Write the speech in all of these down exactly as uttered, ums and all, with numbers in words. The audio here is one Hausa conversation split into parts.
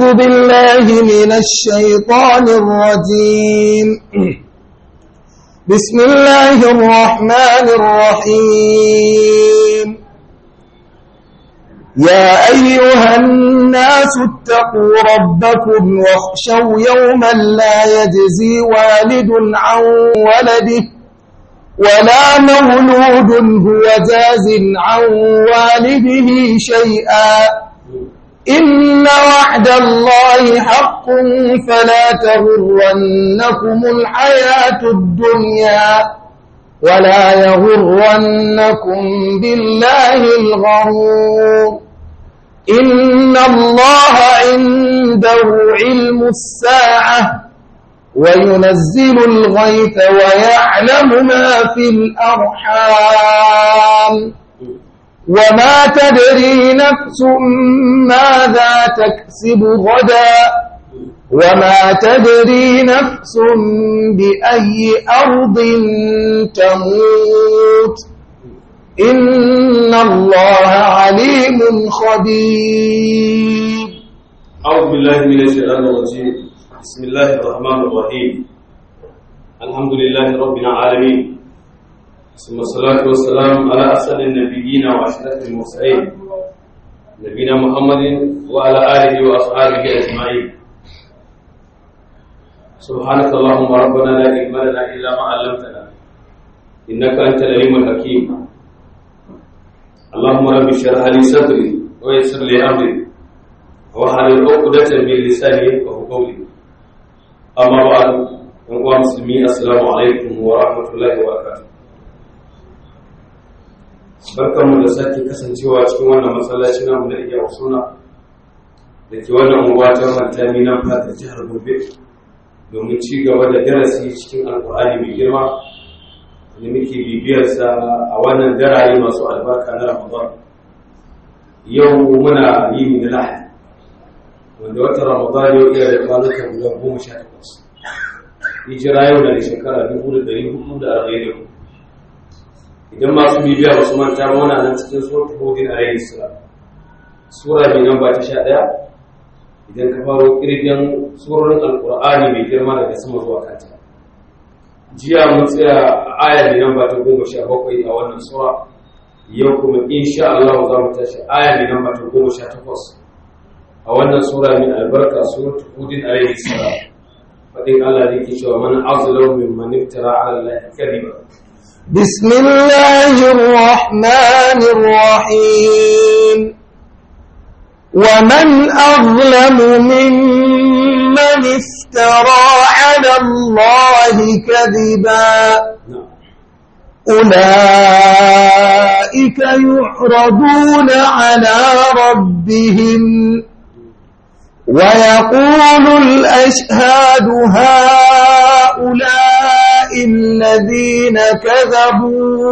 بالله من الشيطان الرجيم بسم الله الرحمن الرحيم يا أيها الناس اتقوا ربكم واخشوا يوما لا يجزي والد عن ولده ولا مولود هو جاز عن والده شيئا إن وعد الله حق فلا تغرنكم الحياة الدنيا ولا يغرنكم بالله الغرور إن الله عنده علم الساعة وينزل الغيث ويعلم ما في الأرحام وما تدري نفس ماذا تكسب غدا وما تدري نفس بأي أرض تموت إن الله عليم خبير. أعوذ بالله من الشيطان الرجيم. بسم الله الرحمن الرحيم. الحمد لله رب العالمين، ثم الصلاة والسلام على أسعد النبيين وأشرف المرسلين نبينا محمد وعلى آله وأصحابه أجمعين. سبحانك اللهم ربنا لا علم لنا إلا ما علمتنا إنك أنت العليم الحكيم. اللهم رب اشرح لي صدري ويسر لي أمري واحلل عقدة من لساني يفقهوا قولي. أما بعد، أيها المسلمين، السلام عليكم ورحمة الله وبركاته. Barkanmu da sake kasancewa cikin wannan masallaci namu da iya suna da ke wannan unguwa ta Mantami nan fata jihar Gombe domin ci gaba da darasi cikin Alƙur'ani mai girma da muke bibiyar sa a wannan darare masu albarka na Ramadan. Yau muna yi min Lahadi wanda watan Ramadan yau iya da kwanuka guda goma sha takwas. Hijira yau na da shekara dubu da ɗari hudu da arba'in da hudu. Idan masu bibiya ba su manta ba, muna nan cikin suratul Hud alayhi salam, sura mai namba ta sha ɗaya. Idan ka faro kirgin surorin Alƙur'ani mai girma daga sama zuwa kanta, jiya mun tsaya a aya mai namba ta goma sha bakwai a wannan sura. Yau kuma insha Allah za mu tashi aya mai namba ta goma sha takwas a wannan sura mai albarka, suratul Hud alayhi salam. Fadin Allah da yake cewa man azlamu mimman iftara ala Allahi kadiba. بسم الله الرحمن الرحيم ومن أظلم ممن افترى على الله كذبا أولئك يعرضون على ربهم ويقول الأشهاد هؤلاء الذين كذبوا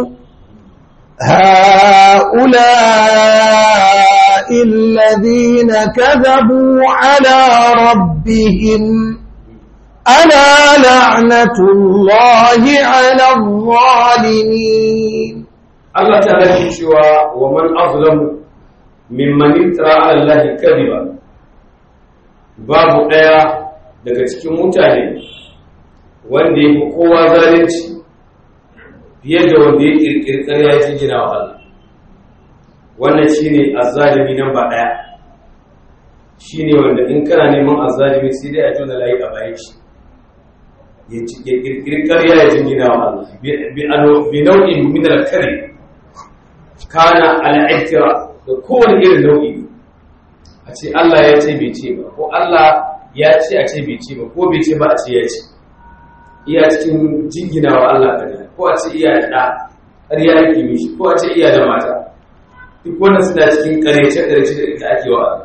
هؤلاء الذين كذبوا على ربهم ألا لعنة الله على الظالمين. الله تعالى يقول ومن أظلم ممن افترى على الله كذبا. babu ɗaya daga cikin mutane wanda ya fi kowa zalunci fiye da wanda ya ƙirƙirƙar ya jingina wa Allah. Wannan shi ne azzalimi nan ba ɗaya, shi ne wanda in kana neman azzalimi sai dai a jona layi a bayan shi ya ƙirƙirƙar ya jingina wa Allah bi nau'in min al-kari kana al-ihtira da kowane irin nau'i. A ce Allah ya ce bai ce ba, ko Allah ya ce a ce bai ce ba, ko bai ce ba a ce ya ce. Iya cikin jingina wa Allah ƙarya, ko a ce iya da ƙarya yake mishi, ko a ce iya da mata. Duk wannan suna cikin ƙaryace-ƙaryace da ita ake wa Allah.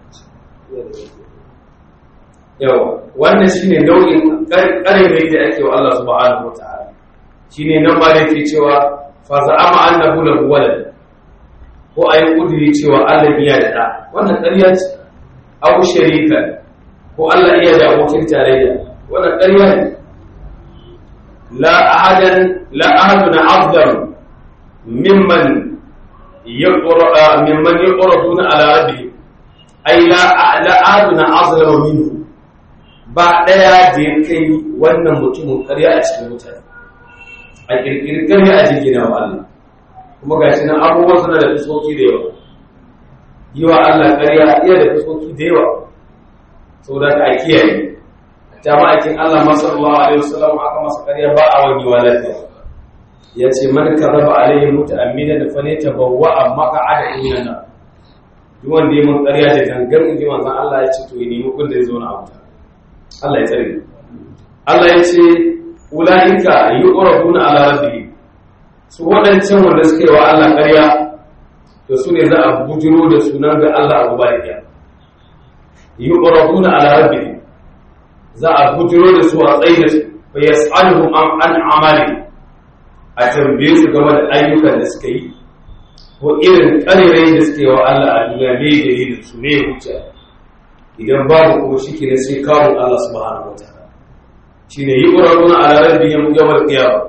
Yawa, wannan shi ne nau'in ƙaryar da ake wa Allah subhanahu wa ta'ala. Shi ne nan ba da yake cewa fa za'ama annahu lahu walad, ko a yi ƙudiri cewa Allah iya da ɗa. Wannan ƙarya ce, abu sharika, ko Allah iya da abokin tarayya, wannan ƙarya ne. La ahadan la ahadun afdal mimman yaqra mimman yaqraduna ala rabbihi ai la la aduna azlama minhu ba daya da ya kai wannan mutumin ƙarya a cikin mutane a kirkirin ƙarya a jingina wa Allah kuma gashi nan abubuwan suna da fuskoki da yawa yi wa Allah ƙarya iya da fuskoki da yawa saboda ka kiyaye jama'akin Allah sallallahu alaihi wasallam aka masa ƙarya ba a wani wa lafiya yace man karaba alaihi muta'ammidan falyatabawwa maq'ada inna duk wanda ya mun ƙarya da gangan inji manzon Allah ya ce to ya nemi kun da ya zo na abuta Allah ya tsare Allah ya ce ulaika yuqrabuna ala rabbihim su wadancan wanda suke wa Allah ƙarya to su ne za a bujiro da sunan ga Allah abu bariya yuqrabuna ala rabbihim za a bujiro da su a tsaye da su fa yas'aluhum an amali a tambaye su game da ayyukan da suka yi ko irin ƙarerai da suke wa Allah a duniya ne dalilin su ne hujja idan babu kuma shike ne sai kawo Allah subhanahu wataala shine yuqrabuna ala rabbihim yawmal qiyamah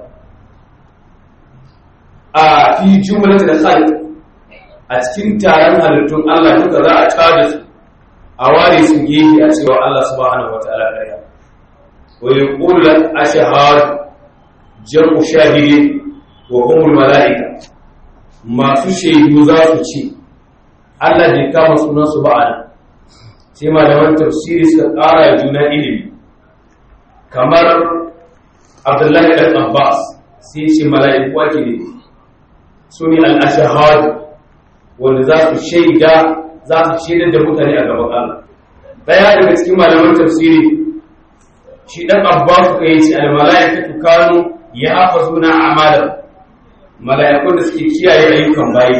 a fi jumlatil khalq a cikin taron halittun Allah duka za a tada su a ware su gefe a cewa Allah subhanahu wataala ƙarya wa yaqulu ashhadu jam'u shahidin wa humul malaika masu shaidu za su ce Allah bai kama sunan su ba a sai malaman tafsiri suka ƙara ya juna ilimi kamar Abdullahi ibn Abbas sai ce mala'iku ake ne su ne al-ashhadu wanda za su shaida za su shaidar da mutane a gaban Allah daya daga cikin malaman tafsiri shi dan Abbas suka yi ce al-mala'ikatu kanu yahfazuna a'malan mala'ikun da suke kiyaye ayyukan bayi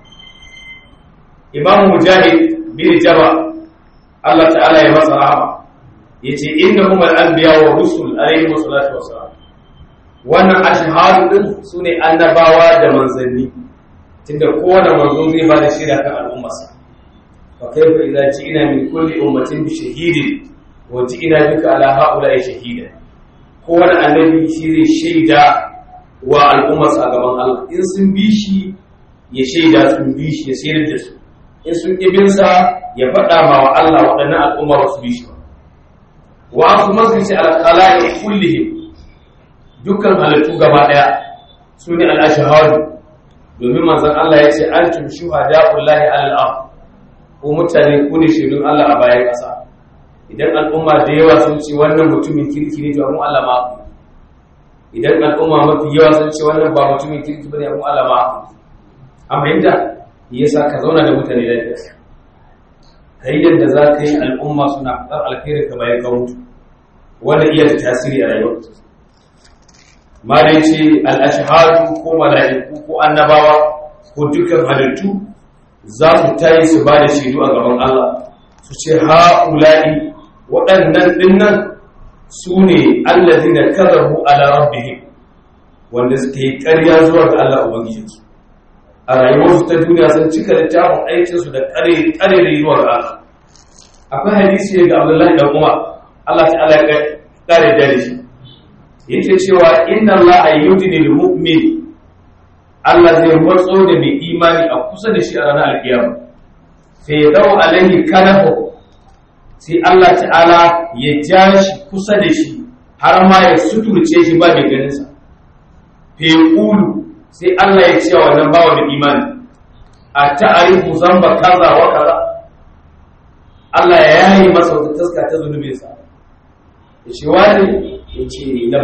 Imam Mujahid bin Jabr Allah ta'ala ya masa rahama yace innahum al-anbiya wa rusul alayhi wassalatu wassalam wannan ashhadu din sune annabawa da manzanni tunda kowane manzo zai ba da shaida kan al'ummarsa fa kaifa idza ji'na min kulli ummatin bi shahidin wa ji'na bika ala ha'ula'i shahida kowane annabi shi zai shaida wa al'ummarsa a gaban Allah in sun bi shi ya shaida sun bi shi ya sayar da su in sun kibin sa ya faɗa ma wa Allah waɗannan al'umma ba su bi shi ba wa su masrici al-khala'i kullihim dukkan halittu gaba daya sune al-ashhadu domin manzon Allah ya ce antum shuhada'ullahi 'alal ard ko mutane ku ne shaidun Allah a bayan ƙasa idan al'umma da yawa sun ce wannan mutumin kirki ne to mu Allah ma idan al'umma mafi yawa sun ce wannan ba mutumin kirki bane mu Allah ma amma inda yasa ka zauna da mutane lafiya kai yadda za ka yi al'umma suna fadar alkhairin ka bayan ka mutu wanda iya da tasiri a rayuwar ma dai ce al-ashhadu ko mala'iku ko annabawa ko dukkan halittu za su tayi su ba da shaidu a gaban Allah su ce ha'ula'i waɗannan dinnan su ne allazina kadhabu ala rabbihim wanda suke yi ƙarya zuwa ga Allah ubangijinsu a rayuwarsu ta duniya sun cika littafin aikinsu da ƙarere zuwa ga Allah akwai hadisi ga Abdullahi da Umar Allah ta'ala ya ƙare da shi yake cewa inna Allah ayyudinil mu'min Allah zai matso da mai imani a kusa da shi a ranar alkiyama sai ya dawo alaihi kanahu sai Allah ta'ala ya ja shi kusa da shi har ma ya suturce shi ba mai ganinsa fi ƙulu sai Allah ya ce wa wannan bawa da imani a ta'arifu zamba kaza wa kaza Allah ya yi masa wata taska ta zunubinsa ya ce wani ya ce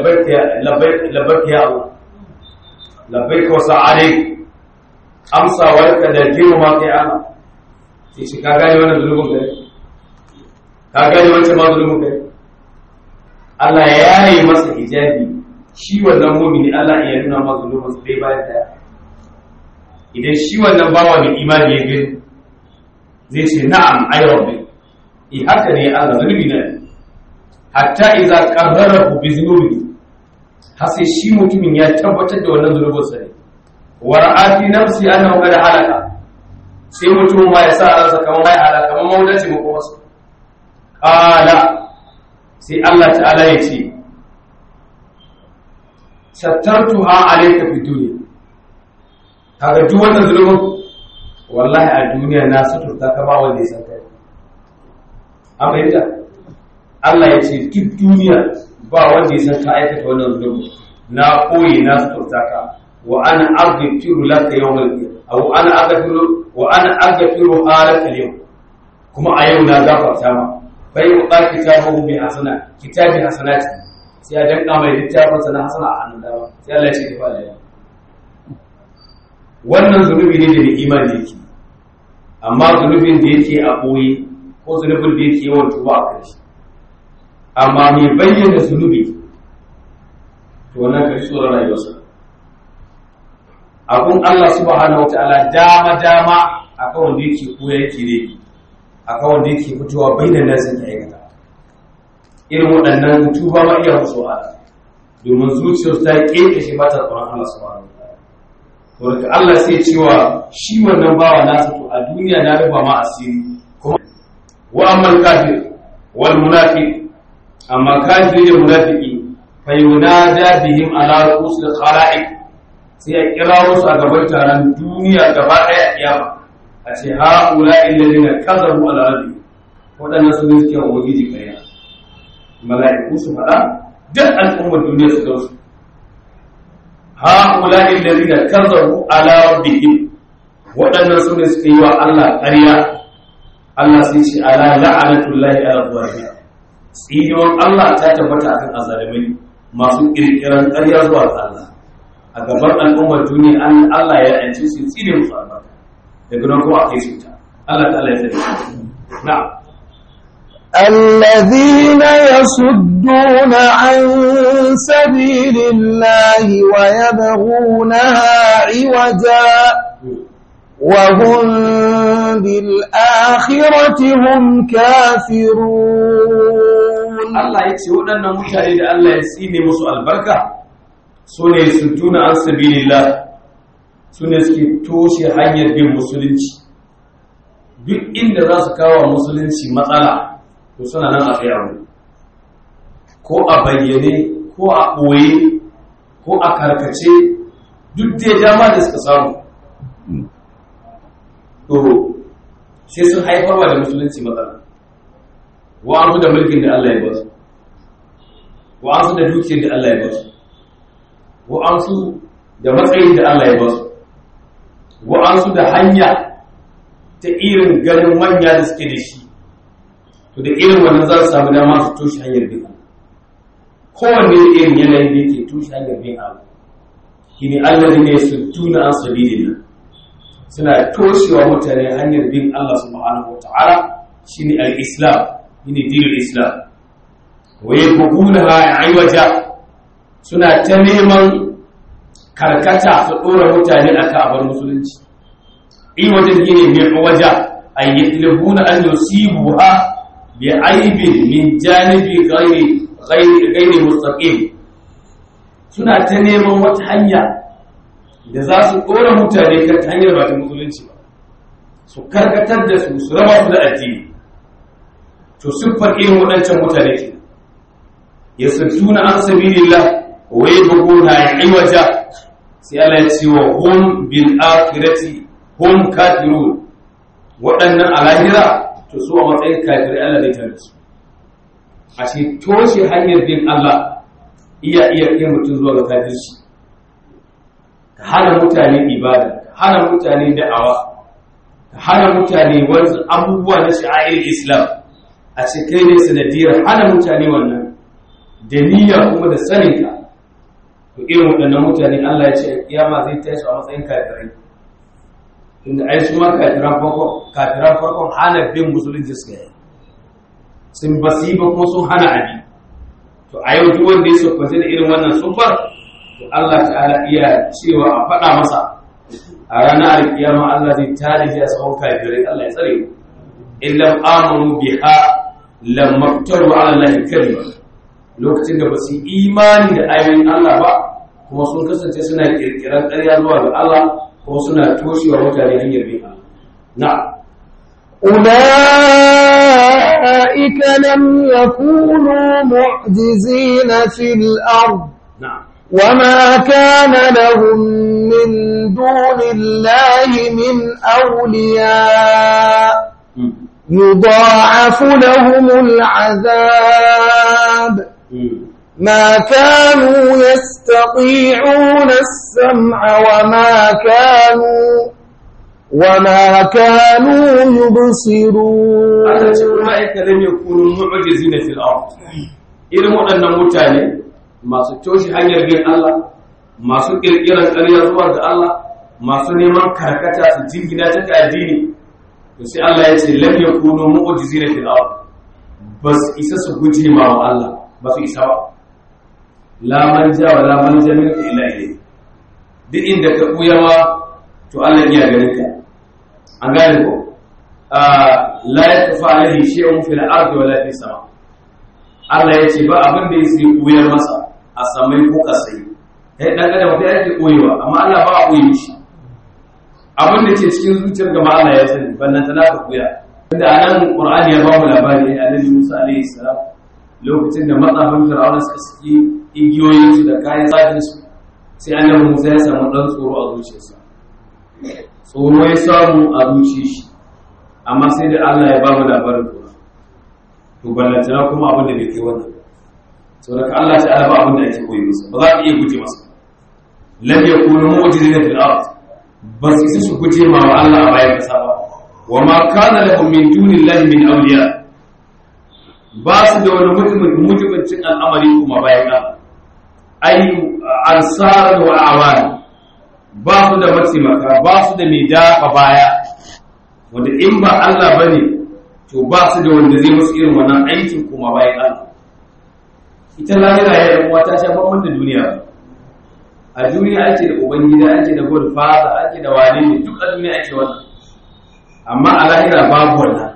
labbaik ya Allah labbaik wa sa'alai amsawarka da girma kai ana sai shi ka gane wannan zunubin kai ka gane wancan ma zulumin kai Allah ya yi masa hijabi shi wannan mu'mini Allah ya nuna masa zulumin su dai bayan daya idan shi wannan bawa mai imani ya gani zai ce na'am ay rabbi eh haka ne Allah zulumi ne hatta idza qarrarahu bi dhunubi har sai shi mutumin ya tabbatar da wannan zulubin sa ne wa ra'ati nafsi annahu qad halaka sai mutum ma ya sa ransa kamar ya halaka kamar maudaci mu kuma qala sai Allah ta'ala ya ce sattartuha alayka fi dunya kaga duk wannan zulubin wallahi a duniya na suturta ka ba wanda ya san kai amma yadda Allah ya ce duk duniya ba wanda ya san ka aikata wannan zunubi na koyi na tsota ka wa ana aghfiru laka yawmal qiyamah aw ana aghfiru wa ana aghfiru halaka al-yawm kuma a yau na gafarta ma bai ku ba kitabu bi hasana kitabi hasanati sai ya danka mai littafin sana hasana a hannun dama sai Allah ya ce tafi alayya wannan zunubi ne da mai imani yake amma zunubin da yake a boye ko zunubin da yake yawan tuba a kai amma mai bayyana zunubi to wannan kai tsoron rayuwarsa abun Allah subhanahu wataala dama dama akan wanda yake koya yake ne akan wanda yake fitowa bayyana nasu ke aikata irin waɗannan tuba ma iya musu wahala domin zuciyar ta keke shi ba ta tsoron Allah subhanahu wataala to daga Allah sai cewa shi wannan bawa nasa to a duniya na rufa ma asiri kuma wa amal kafir wal munafiq amma kafiri da munafiki fa yunada bihim ala rusul khalaiq sai ya kira wasu a gaban taron duniya gaba daya kiyama a ce haula illazina kazabu ala rabbi wadannan su ne suke wajiji kariya mala'iku su fada duk al'ummar duniya su ga su haula illazina kazabu ala rabbihim wadannan su ne suke yi wa Allah kariya Allah sai ce ala la'anatullahi ala zalimin tsiyon Allah ta tabbata akan azalimai masu kirkiran ƙarya zuwa ga Allah a gaban al'ummar duniya an Allah ya yanci su tsire musu albarka daga nan kuma akai su ta Allah ta Allah ya tsare na'am الذين يصدون عن سبيل الله ويبغونها عوجا وهم بالآخرة هم كافرون Allah ya ce waɗannan mutane da Allah ya tsine musu albarka su ne su tuna an sabilillah su ne suke toshe hanyar bin musulunci duk inda za su kawo musulunci matsala to suna nan a tsayawa ko a bayyane ko a ɓoye ko a karkace duk da dama da suka samu to sai sun haifarwa da musulunci matsala wa'ansu da mulkin da Allah ya ba su wa'ansu da dukiyar da Allah ya ba su wa'ansu da matsayin da Allah ya ba su wa'ansu da hanya ta irin ganin manya da suke da shi to da irin wannan za su samu dama su toshe hanyar bin kowanne da irin yanayin da yake toshe hanyar bin abu shi ne Allah ne su tuna an sabilillah suna toshewa mutane hanyar bin Allah subhanahu wa ta'ala shi ne al-islam shi ne dinin islam waye bugunaha aiwaja suna ta neman karkata su dora mutane aka abar musulunci aiwajen gine mai waja ay yatlubuna an yusibuha bi aibin min janibi ghairi ghairi ghairi mustaqim suna ta neman wata hanya da za su dora mutane kan hanyar ba ta musulunci ba su karkatar da su su raba su da addini to siffar irin waɗancan mutane ke yasudduna an sabilillah wa yabghuna iwaja sai Allah ya ce wa hum bil akhirati hum kafirun waɗannan alahira to su a matsayin kafirai Allah zai tare su a ce toshe hanyar bin Allah iya iya kai mutum zuwa ga kafirci ka hana mutane ibada ka hana mutane da'awa ka hana mutane wasu abubuwa na sha'air Islam a ce kai ne sanadiyar hana mutane wannan da niyya kuma da saninka to irin waɗannan mutane Allah ya ce kiyama zai tashi a matsayin kafirai inda ai su ma kafiran farkon kafiran farkon hana bin musulunci suka yi sun basiba kuma sun hana abi to a yau duk wanda ya sokwance da irin wannan sunfar to Allah ta'ala iya cewa a faɗa masa a ranar alkiyama Allah zai tare shi a tsawon kafirai Allah ya tsare mu illam amanu biha lam maftaru ala Allah kalima lokacin da basu imani da ayoyin Allah ba kuma sun kasance suna kirkiran ƙarya zuwa ga Allah ko suna toshewa mutane hanyar bin Allah na'am أولئك لم يكونوا معجزين في الأرض na'am وما كان لهم من دون الله من أولياء يضاعف لهم العذاب ما كانوا يستطيعون السمع وما كانوا وما كانوا يبصرون. أولئك لم يكونوا معجزين في الأرض. إذا مؤمن متاني ما ستوشي hanyar bin Allah, masu kirkiran ƙarya zuwa ga Allah, masu neman karkata su jingina ta addini, to sai Allah ya ce lam yakunu mu'jizina fil ard, bas isa su guje ma wa Allah, ba su isa ba. La manja wa la manja min illa ilayhi. Duk inda ka buya ma to Allah ya gare ka. An gane ko la yakfa alaihi shay'un fil ardi wala fis sama. Allah ya ce ba abin da yake koyar masa a samai ko kasai. Kai dan adam da yake koyewa amma Allah ba a koyi shi. Abin da ke cikin zuciyar gaba Allah ya sani bannan ta ka koya. Inda anan Qur'ani ya ba mu labari Annabi Musa alaihi salam lokacin da matsafin Fir'auna suka saki igiyoyin su da kayan tsadin su sai Annabi Musa ya samu dan tsoro a zuciyarsa. Tsoro ya samu a zuci shi amma sai da Allah ya ba mu labarin tsoro to ballantana kuma abin da bai kai wannan saboda ka Allah ta'ala ba abin da yake koyi masa ba za ka iya guje masa lam yakunu mu'jizina fil ard bas su su guje ma wa Allah a bayan kasa ba wa ma kana lahum min dunillahi min awliya ba su da wani mutumin mutubincin al'amari kuma bayan Allah ay ansar wa awan ba su da mataimaka ba su da mai dafa baya wanda in ba Allah bane to ba su da wanda zai musu irin wannan aikin kuma bayan Allah ita lahira ya yi wata sha babban da duniya a duniya ake da ubangida ake da god father ake da wane ne duk a duniya ake wannan amma a lahira babu wannan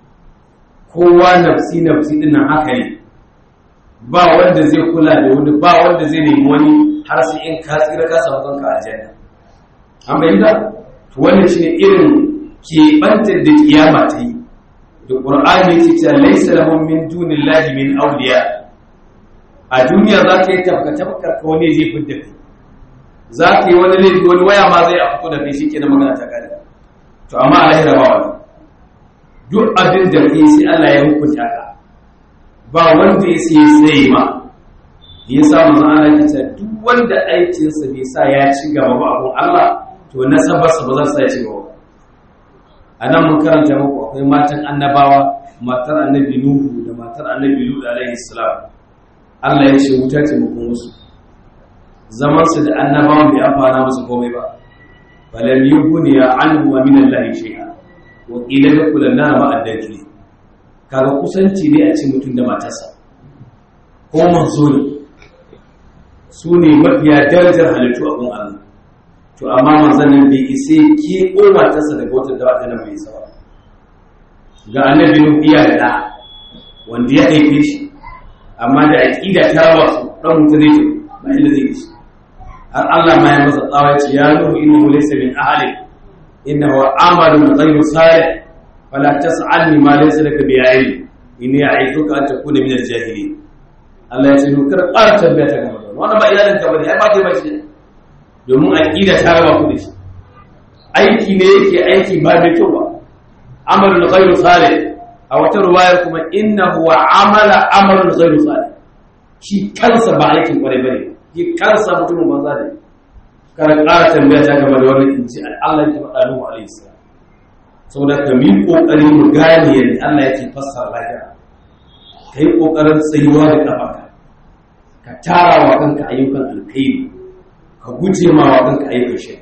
kowa nafsi nafsi din nan haka ne ba wanda zai kula da wani ba wanda zai nemi wani har sai in ka tsira ka samu kanka a aljanna an bayyana to wannan shine irin kebantar da kiyama ta yi da qur'ani yake cewa laysa lahum min dunillahi min awliya a duniya za ka yi tafka tafkar ka wani zai fidda kai za ka yi wani laifi wani waya ma zai afko da kai shike na magana ta kare to amma a lahira ba wani duk abin da kai sai Allah ya hukunta ka ba wanda ya sai sai ma ya samu zana ya ce duk wanda aikinsa bai sa ya ci gaba ba abun Allah to nasabarsa ba za su sa ya ci gaba a nan mun karanta muku akwai matan annabawa matar annabi Nuhu da matar annabi Lut alaihi salam Allah ya ce wuta ce muku musu zaman su da annabawan bai amfana musu komai ba falam yughni anhu wa min Allah shay'a wa qila dakhulun nar ma addakili kaga kusanci ne a cikin mutum da matarsa ko manzo ne su ne mafiya darajar halittu a kun Allah to amma manzanin bai ise ke kowatarsa daga wata dawa ta nan mai sawa ga annabi Nuhu iya da wanda ya haife shi amma da aqida ta raba su dan mutum zai ba inda zai shi har Allah ma ya masa tsawa ce ya Nuhu innahu laysa min ahli innahu amalun ghayru salih fala tas'alni ma laysa laka bi ilm inni a'iduka an takuna min al-jahilin Allah ya ce Nuhu kar ƙara tabbata ga wannan wannan ba iyalin ka bane ai ba dai ba shi domin aqida ta raba ku da shi aiki ne yake aiki ba mai kyau ba amalun ghayru salih a wata ruwayar kuma innahu wa amala amalun ghayru salih shi kansa ba aikin kware bane shi kansa mutumin banza ne kar ƙara tambaya ta game da wannan inji Allah ya faɗa Nuhu alaihi salam saboda ka mi kokari mu gane yadda Allah yake fassara lahira kai kokarin tsayuwa da kafanka ka tara wa kanka ayyukan alkhairi ka guje ma wa kanka ayyukan shari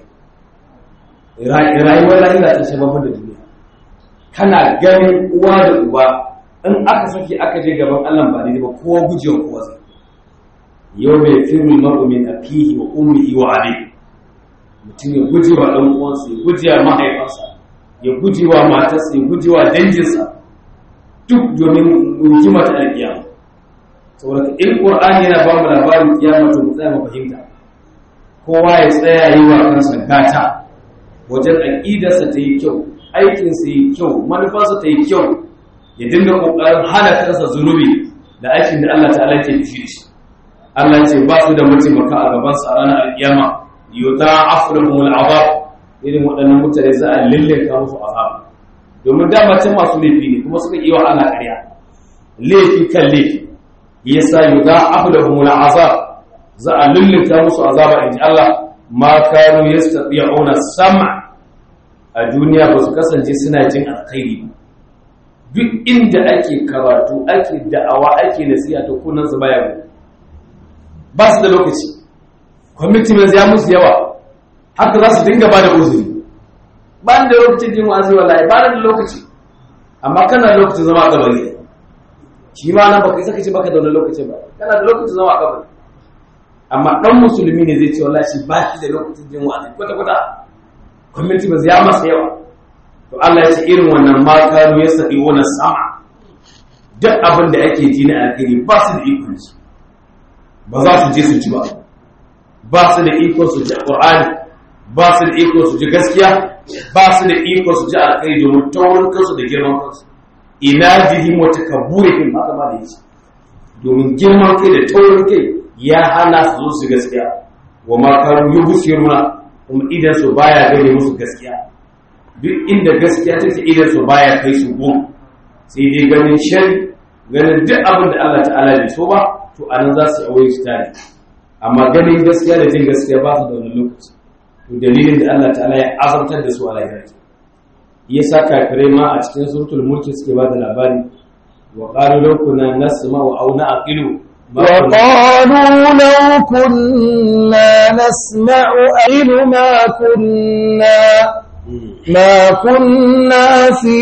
rayuwar lahira ta shababu da duniya kana ganin uwa da uba in aka saki aka je gaban Allah ba daidai ba kowa gujewa kowa zai yau mai firu mar'u min akihi wa ummihi wa abi mutum ya gujewa dan uwansa ya gujewa mahaifansa ya gujewa matarsa ya gujewa danginsa duk domin hikima ta alkiyama saboda in qur'ani yana ba mu labarin kiyama to mu tsaya mu fahimta kowa ya tsaya yi wa kansa gata wajen aqidarsa ta yi kyau aikinsa yi kyau manufarsa ta yi kyau ya dinga kokarin hana kansa zunubi da aikin da Allah ta'ala ke fushi da shi Allah ce ba su da mataimaka a gaban sa ranar alkiyama yuta afrahum al'azab irin waɗannan mutane za a lillinka musu azab domin dama can masu laifi ne kuma suka yi wa Allah ƙarya laifi kan laifi yasa yudha'afu lahum al'azab za a lullunta musu azaba inji Allah ma kanu yastati'una sam'a a duniya ba su kasance suna jin alkhairi ba duk inda ake karatu ake da'awa ake nasiha to kunan su baya ba su da lokaci commitment ya musu yawa haka za su dinga ba da uzuri ba da lokacin jin wa'azi wallahi ba da lokaci amma kana da lokacin zama a kabari shi ma nan baka saka ce baka da wannan lokacin ba kana da lokacin zama a kabari amma dan musulmi ne zai ce wallahi shi ba shi da lokacin jin wa'azi kwata kwata commitment ya masa yawa to Allah ya ce irin wannan ma kanu yasadi wa sama duk abin da ake ji na alheri ba su da iko shi ba za su je su ci ba ba su da iko su ji Qur'ani ba su da iko su ji gaskiya ba su da iko su ji alheri domin taurin kansu da girman kansu ina jihim wa takabburihim haka ma da yace domin girman kai da taurin kai ya hana su zo su gaskiya wa ma kanu yubsiruna kuma idan su baya gane musu gaskiya duk inda gaskiya take idan su baya kai su gun sai dai ganin shari ganin duk abin da Allah ta'ala bai so ba to anan za su aure su tare amma ganin gaskiya da jin gaskiya ba su da wani lokaci to dalilin da Allah ta'ala ya azabtar da su a lahira yasa kafirai ma a cikin suratul mulk suke ba da labari wa qalu law kunna nasma'u aw na'qilu وقالوا لو كنا نسمع أين ما كنا ما كنا في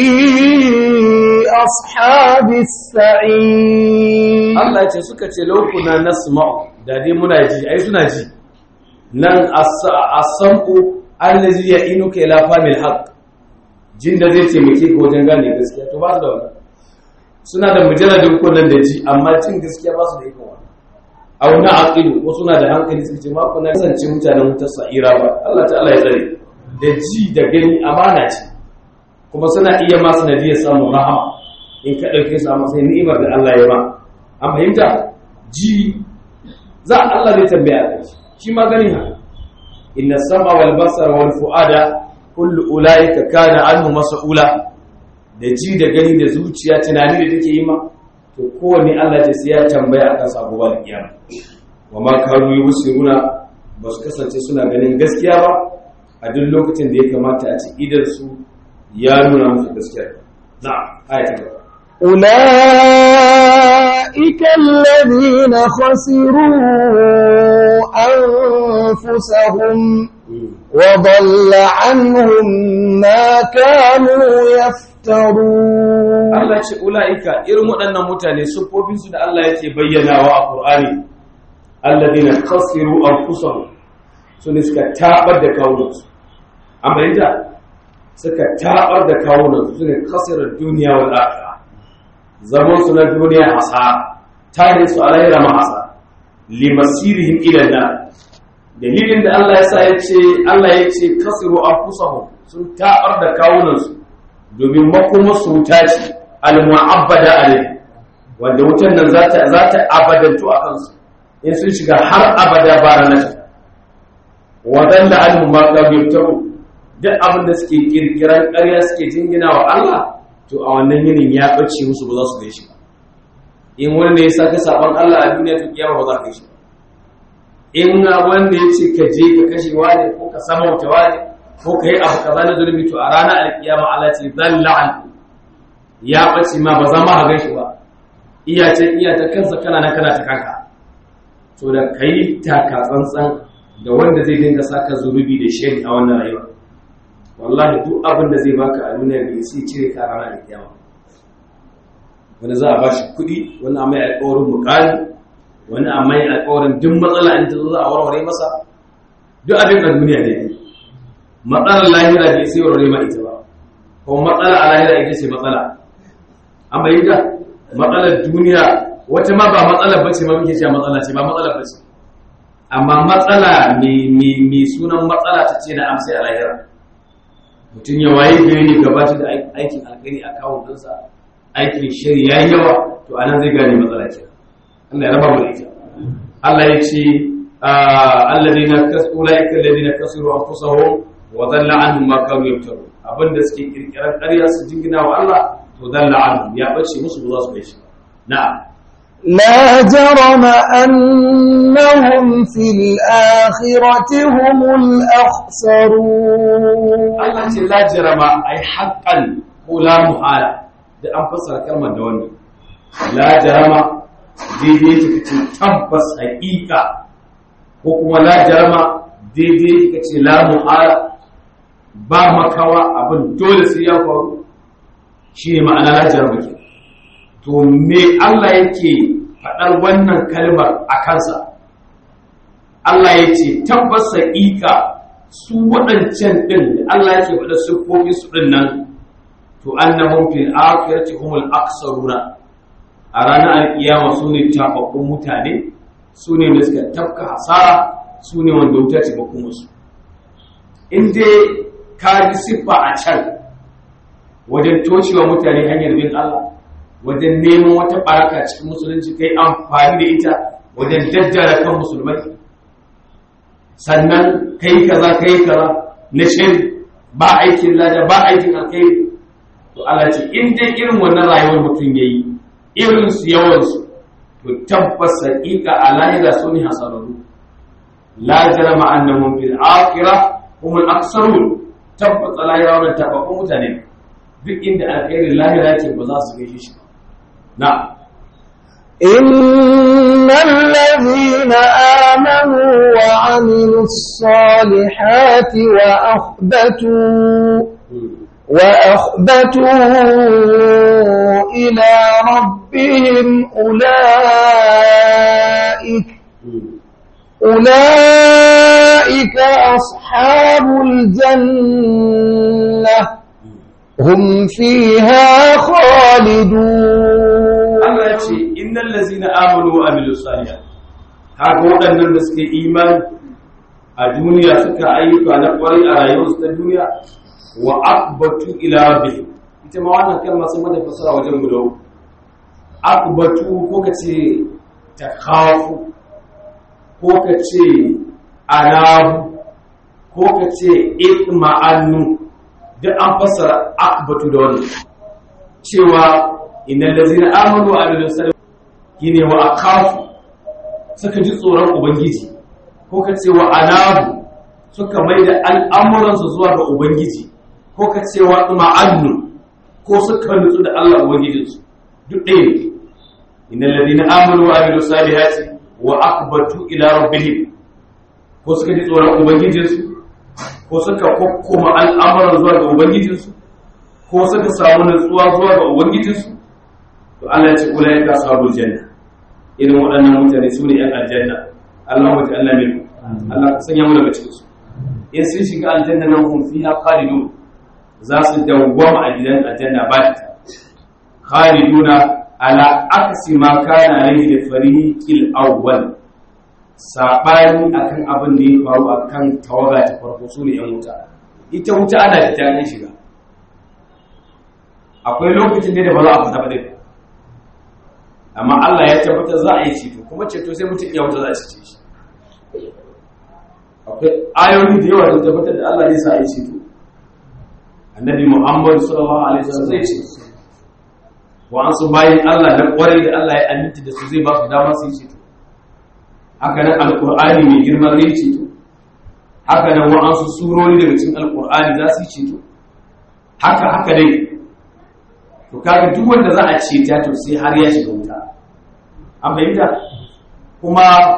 أصحاب السعير Allah ce suka ce law kunna nasma'u da dai muna ji ai suna ji nan as-sam'u allazi ya'inuka ila famil haqq jin da zai taimake ka wajen gane gaskiya to ba su da wannan suna da mujalladin kunnan da ji amma cin gaskiya ba su da ikon wannan aw na aqilu ko suna da hankali suke ce ma kuna kasance mutanen wutar sa'ira ba Allah ta'ala ya tsare da ji da gani amana ce kuma suna iya ma sanadiyar samun rahama in ka dauke su a matsayin ni'imar da Allah ya ba an fahimta ji za Allah zai tambaya kai shi ma gani ha inna sama wal basara wal fuada kullu ulaika kana anhu mas'ula da ji da gani da zuciya tunani da take yi ma to kowanne Allah ya sai ya tambaya akan sabo ba kiyama wa ma kanu yusiruna ba su kasance suna ganin gaskiya ba a duk lokacin da ya kamata a ci idan su ya nuna musu gaskiya na'am ayatu أولئك الذين خسروا أنفسهم وضل عنهم ما كانوا يفترون Allah ce ula'ika irin waɗannan mutane siffofinsu da Allah yake bayyanawa a Qur'ani alladhina khasiru anfusahum sun suka tabar da kawunansu amma yanda suka tabar da kawunansu sun khasirar duniya wal akhirah zaman su na duniya hasara tare su alayra ma hasara limasirihim ila nar dalilin da Allah ya sa yace Allah yace khasiru anfusahum sun tabar da kawunansu domin makomar su wuta ce al-mu'abbada alayhi wanda wutan nan za ta za ta abadantu a kansu in sun shiga har abada ba ranar wa dalla anhum ma kanu yaftaru duk abin da suke kirkiran ƙarya suke jingina wa Allah to a wannan yinin ya bace musu ba za su gaishe ba in wanda ya saka saban Allah a duniya to kiyama ba za ka gaishe ba in wanda ya ce ka je ka kashe wani ko ka samauta wani ko ka yi abu kaza na zulmi to a ranar alkiyama Allah ce dalla anhum ya bace ma ba za ma ga shi ba iya ce iya ta kansa kana na kana ta kanka to da kai taka tsantsan da wanda zai dinga saka zurubi da shari a wannan rayuwa wallahi duk abin da zai baka a duniya bai sai cire ka ranar da kiyama wani za a bashi kuɗi wani a mai alƙawarin mukali wani a mai alƙawarin duk matsala in ta zo za a warware masa duk abin da duniya ne matsalar lahira bai sai warware ma ita ba kuma matsala a lahira ita ce matsala an bayyana matsalar duniya wata ma ba matsalar bace ma muke cewa matsala ce ba matsalar bace amma matsala mai sunan matsala ta ce na amsa a lahira mutum ya waye gari ne gabatar da aikin alkhairi a kawo dinsa aikin shari ya yi yawa to anan zai gane matsala ce Allah ya raba mu da ita Allah ya ce alladhina kasu ulaika alladhina kasiru anfusahum wa dhalla anhum ma kanu yaftarun abinda suke kirkirar ƙarya su jingina wa Allah to dalla anhum ya bace musu ba za su kai shi na'am لا جرم أنهم في الآخرة هم الأخسرون Allah ce la jarama ai haqqan ko la muhala da an fassara kalmar da wannan la jarama daidai take ce tabbas haƙiƙa ko kuma la jarama daidai take ce la muhala ba makawa abin dole sai ya faru shi ne ma'ana la jarama ke to me Allah yake faɗar wannan kalmar a kansa Allah ya ce tabbas haƙiƙa su waɗancan ɗin da Allah yake faɗa siffofi su ɗin nan to annahum fil akhirati humul aksaruna a ranar alkiyama su ne tababbun mutane su ne da suka tafka hasara su ne wanda wuta ce bakun musu in dai ka ji siffa a can wajen toshewa mutane hanyar bin Allah wajen neman wata baraka cikin musulunci kai amfani da ita wajen daddara kan musulmai sannan kai kaza kai kaza na shiri ba aikin lada ba aikin alkhairi to Allah ce in dai irin wannan rayuwar mutum yayi irin su yawan su to tabbas haqiqa alahira sunni hasarun la jarama annahum fil akhirah hum al aksarun tabbas alahira wannan tabbakun mutane duk inda alkhairi lahira ce ba za su gaishe shi na'am إن الذين آمنوا وعملوا الصالحات وأخبتوا وأخبتوا إلى ربهم أولئك أولئك أصحاب الجنة هم فيها خالدون Allah ya ce innal ladzina amanu wa amilus salihat kaga waɗannan da suke imani a duniya suka ayyuka na ƙwarai a rayuwarsu ta duniya wa aqbatu ila rabbihim ita ma wannan kalma sun mata fasara wajen guda aqbatu ko kace takhafu ko kace anabu ko kace itma'annu duk an fasara aqbatu da wannan cewa innal ladzina amanu wa amilus salihati kine wa aqafu suka ji tsoron ubangiji ko kace wa anabu suka maida al'amuran su zuwa ga ubangiji ko kace wa ma'annu ko suka nutsu da Allah ubangijin su duk ɗaya ne innal ladzina amanu wa amilus salihati wa aqbatu ila rabbihim ko suka ji tsoron ubangijin su ko suka kokkoma al'amuran zuwa ga ubangijin su ko suka samu nutsuwa zuwa ga ubangijin su to Allah ya ce ulai ka sabul janna irin waɗannan mutane su ne ‘yan aljanna Allah wata Allah mai Allah ka sanya mu daga cikin su in sun shiga aljanna nan kun fiha khalidun za su dawwama a gidan aljanna ba ta khaliduna ala aksi ma kana alayhi da fariqil awwal sabani akan abin da ya faru akan tawaga ta farko su ne ‘yan wuta ita wuta ana da ta shiga akwai lokacin da ba za a fita ba dai amma Allah ya tabbatar za a yi ceto kuma ceto sai mutum ya wuta za a cece shi akwai ayoyi da yawa da tabbatar da Allah zai sa a yi ceto annabi Muhammad sallallahu alaihi wasallam zai ce wa an su bayin Allah na kwarai da Allah ya aminta da su zai ba su dama su yi ceto haka nan alqur'ani mai girman zai ceto haka nan wa an su surori daga cikin alqur'ani za su yi ceto haka haka dai to kaga duk wanda za a ce ta to sai har ya shiga wuta an bayyana kuma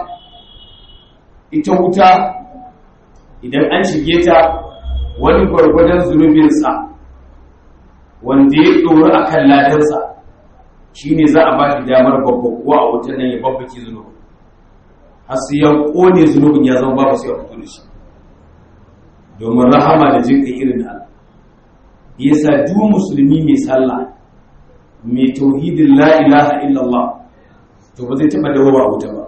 ita wuta idan an shige ta wani gwargwadon zunubinsa wanda ya ɗori a kan ladarsa shi ne za a ba shi damar babbakuwa a wutar nan ya babbaki zunubin har sai ya ƙone zunubin ya zama babu sai ya fito da shi domin rahama da jinƙa irin da Allah yasa duk musulmi mai sallah mai tauhidin la ilaha illallah to ba zai taba dawo a wuta ba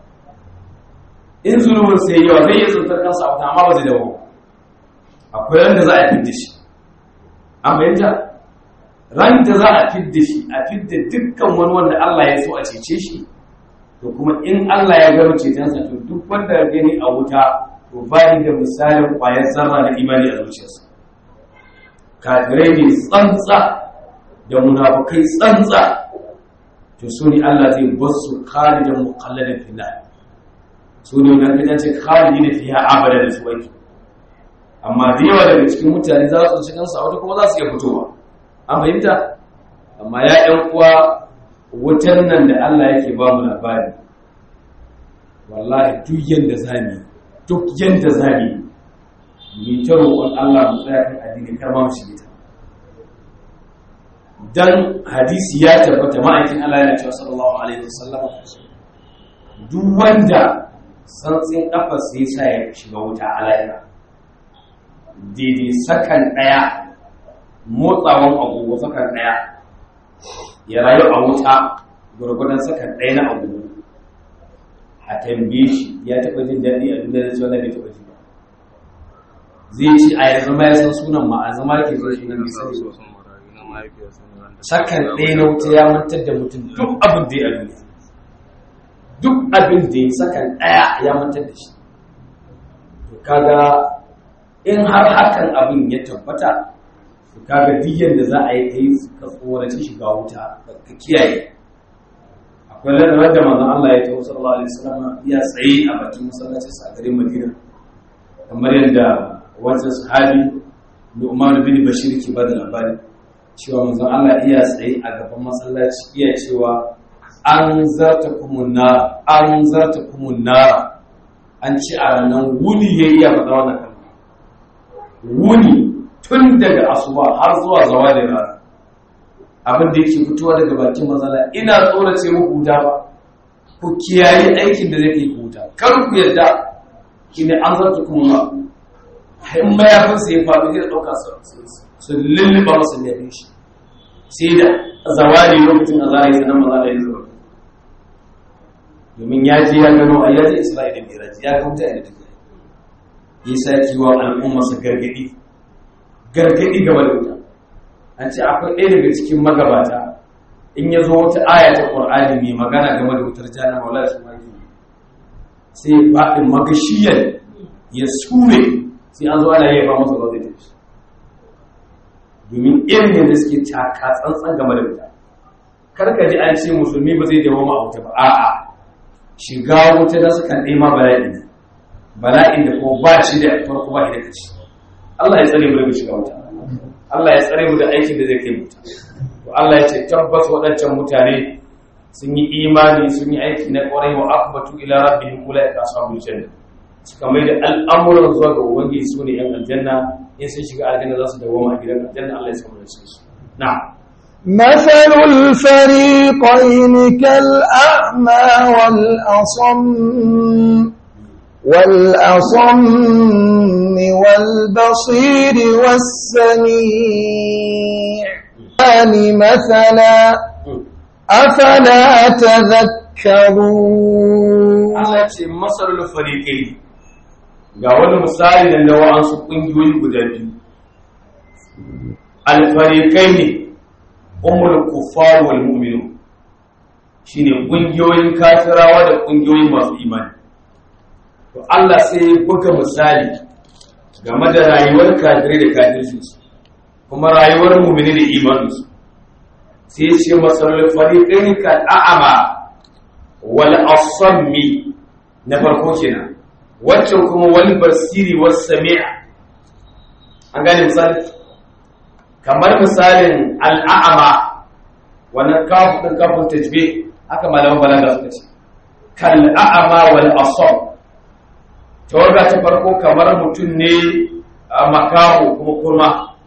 in zulumin sai yawa zai yi tsuntar kansa a wuta amma ba zai dawo akwai ran da za a fidda shi an bayyanta ran da za a fidda shi a fidda dukkan wani wanda Allah ya so a cece shi to kuma in Allah ya gano cetonsa to duk wanda ya gani a wuta to bayi da misalin ƙwayar zarra na imani a zuciyarsa kafirai ne tsantsa da munafukai tsantsa to su ne Allah zai bar su khalidan muqalladan fillah su ne wannan kajan ce khalidina fiha abada da su wake amma da yawa daga cikin mutane za su cikin su a wata kuma za su iya fitowa an fahimta amma ya ɗan uwa wutar nan da Allah yake ba mu labari wallahi duk yanda zamu duk yanda zamu yi ta roƙon Allah mu tsaya kan addini kar ma mu shige ta dan hadisi ya tabbata ma'aikin Allah yana cewa sallallahu alaihi wasallam duk wanda santsin kafa sai sa ya shiga wuta alaira daidai sakan daya motsawan agogo sakan daya ya rayu a wuta gurgudan sakan daya na agogo a tambaye shi ya taba jin daɗi a duniya da cewa bai taba ji ba zai ci a yanzu ma ya san sunan ma a zama yake zo shi nan misali sakan ɗaya na wuta ya mantar da mutum duk abin da ya duniya duk abin da ya sakan ɗaya ya mantar da shi to kaga in har hakan abin ya tabbata to kaga diyyar da za a yi kai ka tsoraci shiga wuta ka kiyaye akwai ladabar da manzon Allah ya tawo sallallahu alaihi wasallam ya tsaye a bakin masallaci a garin Madina kamar yadda wancan sahabi Nu'man bin Bashir ke bada labari cewa manzon Allah iya tsaye a gaban masallaci iya cewa an zarta kumunna an zarta kumunna an ci a ranar wuni ya iya faɗa wannan kalma wuni tun daga asuba har zuwa zawalin rana abin da yake fitowa daga bakin mazala ina tsorace muku wuta ba ku kiyaye aikin da zai yi wuta kar ku yarda shine an zarta kumunna in mayafinsa ya faɗi zai ɗauka su lulluɓa masa laifin shi sai da zawari lokacin a zara yi sanar maza da ya zuwa domin ya je ya gano a yaji isra'ila miraji ya ga mutane da take yi sa kiwa al'ummarsa gargaɗi gargaɗi game da wuta an ce akwai ɗaya daga cikin magabata in ya zo wata aya ta ƙwar'ani mai magana game da wutar jana maula su maki sai faɗin magashiyar ya sure sai an zo ana yi ba masa zaune da shi domin irin yadda suke taka tsantsan game da wuta karka ji an ce musulmi ba zai dawo ma a wuta ba a'a shiga wuta da sukan ɗema bala'i ne bala'in da ko ba shi da farko ba da kashi Allah ya tsare mu daga shiga wuta Allah ya tsare mu da aikin da zai kai wuta to Allah ya ce tabbas waɗancan mutane sun yi imani sun yi aiki na ƙwarai wa akbatu ila rabbihim ulaika ashabul janna suka mai da al'amuran zuwa ga ubangiji su ne yan aljanna in sun shiga aljanna za su dawo a gidan aljanna Allah ya samu da su na'am مثل الفريقين كالأعمى والأصم والأصم والبصير والسميع يعني مثلا أفلا تذكرون Allah ce masalul fariqai ga wani misali da na wa'ansu kungiyoyi guda biyu al-fariqaini umul kuffar wal mu'minun shine kungiyoyin kafirawa da kungiyoyin masu imani to Allah sai ya buga misali game da rayuwar kafirai da kafircinsu kuma rayuwar mu'mini da imaninsu sai ya ce masalul fariqaini kal a'ama wal asammi na farko kenan waccan kuma wal basiri was sami'a an gane misali kamar misalin al'a'ama wannan kafin kafin tajbih haka malaman balaga suka ce kal a'ama wal asam tawaga ta farko kamar mutum ne a makaho kuma kurma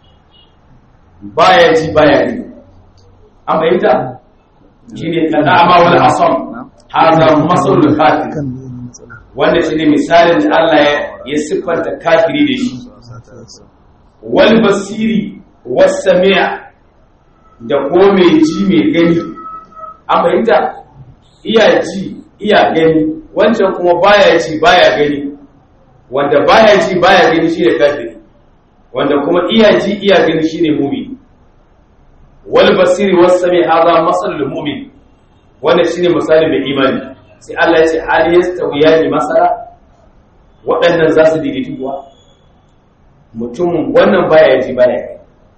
baya ji baya gani an bayyana shine kal a'ama wal asam hada masalul kafir wanda shine misalin da Allah ya siffanta kafiri da shi wal basiri was sami'a da ko mai ji mai gani an bayyana iya ji iya gani wancan kuma baya ji baya gani wanda baya ji baya gani shine kafiri wanda kuma iya ji iya gani shine mu'min wal basiri was sami'a hada masalul mu'min wanda shine misalin mai imani sai Allah ya ce hal yastawiyani masala waɗannan za su daidaitu kuwa mutum wannan baya ji baya gani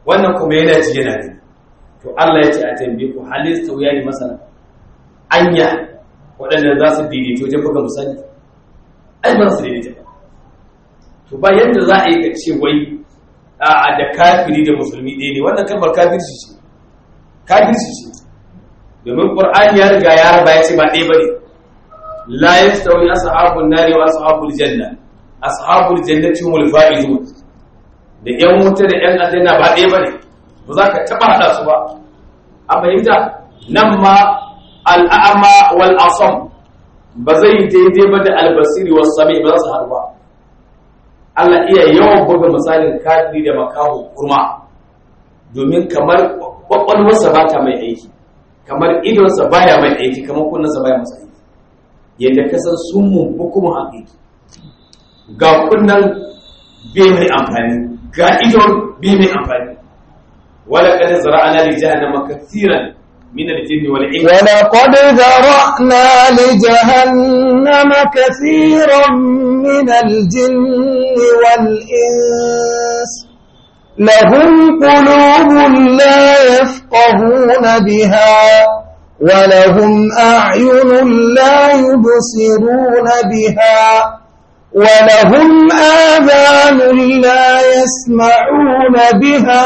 wannan kuma yana ji yana gani. To Allah ya ce a tambaye ku halin sauya ne masana anya waɗanda za su daidaito wajen buga misali ai ba su daidaita ba. To ba yadda za a yi ka ce wai a da kafiri da musulmi ɗaya ne, wannan kalmar kafirci ce kafirci ce domin Qur'ani ya riga ya raba ya ce ba ɗaya bane. La yastawi ashabun nari wa ashabul janna, ashabul jannati humul faizun. Da ƴan wuta da ƴan aljanna ba ɗaya bane, ba za ka taba hada su ba. A fahimta nan ma al'ama wal asam ba zai daidai ba da albasiri was sami ba za su haɗu ba. Allah iya yawan buga misalin kafiri da makaho kurma domin kamar kwakwalwarsa ba ta mai aiki, kamar idonsa baya mai aiki, kamar kunnensa baya masa aiki, yadda kasar sun mumbu kuma haƙiƙi. Ga kunnan bai mai amfani, ga idon bai mai amfani. Wala kada zara'ana li jahannama kathiran min al-jinni wal insi. Wala qad zara'na li jahannama kathiran min al-jinni wal insi. لهم قلوب لا يفقهون بها ولهم أعين لا يبصرون بها ولهم آذان لا يسمعون بها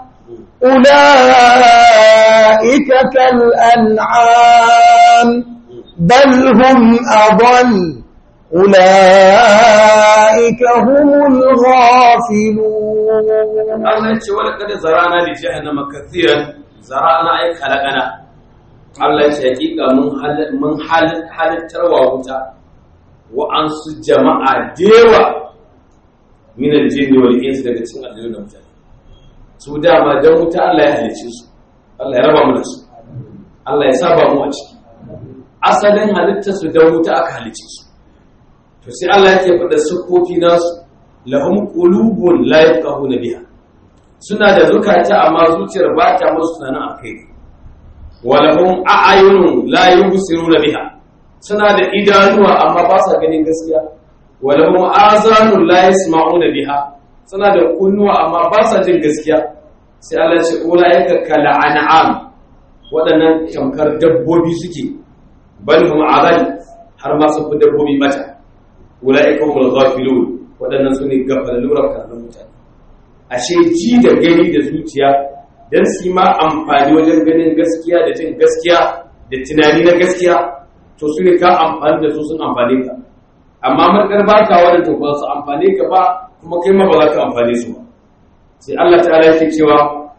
أولئك كالأنعام بل هم أضل أولئك هم الغافلون. Allah ya ce wala kada zarana li jahannama kathiran, zarana ay khalaqana. Allah ya ce hakika mun halal mun halittar wa wuta wa an su jama'a dewa min aljinni wal insi daga cikin aljanna da mutane. Su dama dan wuta Allah ya halice su, Allah ya raba mu da su, Allah ya saba mu a ciki. Asalin halittar su dan wuta aka halice su. To sai Allah yake faɗa sukofi nasu, lahum qulubun la yafqahuna biha, suna da zukata amma zuciyar ba ta musu tunanin akai. Wa lahum a'yunun la yubsiruna biha, suna da idanuwa amma ba sa ganin gaskiya. Wa lahum azanun la yasma'una biha, suna da kunnuwa amma ba sa jin gaskiya. Sai Allah ya ce ulaika kal an'am, waɗannan tamkar dabbobi suke, bal hum adall, har ma sun fi dabbobi mata. Ulaika humul ghafilun, waɗannan su ne gafalallu rafkanan mutane. Ashe ji da gani da zuciya don su ma amfani wajen ganin gaskiya da jin gaskiya da tunani na gaskiya, to su ne ka amfani da su sun amfane ka. Amma markar ba ka wadda to ba su amfane ka ba, kuma kai ma ba za ka amfane su ba. Sai Allah ta'ala yake cewa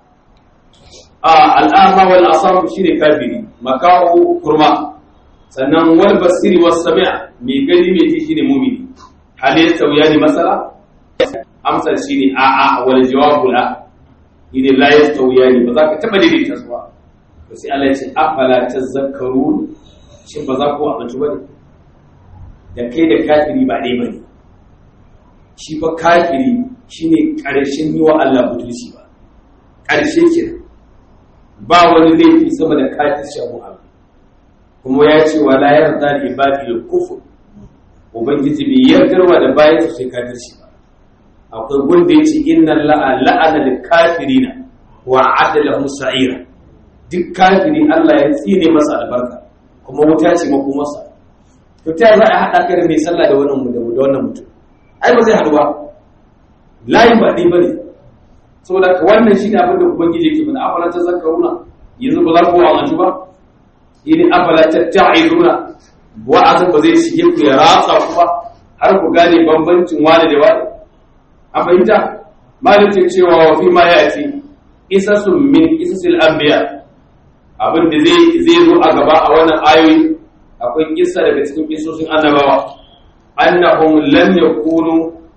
al'ama wal asam shine kafiri, makahu kurma, sannan wal basiri was sami' mai gani mai ji shine mu'mini. Hal yastawiyani masala, amsar shine a a wal jawabu la, ine la yastawiyani, ba za ka taba daidaita su ba. To sai Allah ya ce afala tazakkarun, shin ba za ku amince ba ne da kai da kafiri ba dai bane. Shi fa kafiri shine karshen yi wa Allah butulci ba, karshe kenan. Ba wani laifi sama da kafirci abu Allah, kuma ya ce wa la yarda li ibadi al-kufr, ubangiji bai yardarwa da bayan su sai kafirci ba. Akwai gunda yace inna allaha la'ana lil kafirina wa adalahum sa'ira, duk kafiri Allah ya tsine masa albarka kuma wuta ce makomarsa. To ta za a hada kai da mai sallah da wannan da wannan mutum, ai ba zai haɗu ba, layin ba dai bane. Saboda wannan shine abin da ubangiji yake faɗa, afala tazakkaruna, yanzu ba za ku wa'azu ba, yini afala tatta'izuna, wa'azin ba zai shige ku ya ratsa ku ba har ku gane bambancin wani da wani. A fahimta malikin cewa wa fi ma yati isasun min isasil anbiya, abin da zai zai zo a gaba a wannan ayoyi akwai kissa daga cikin kissosin annabawa, annahum lam yakunu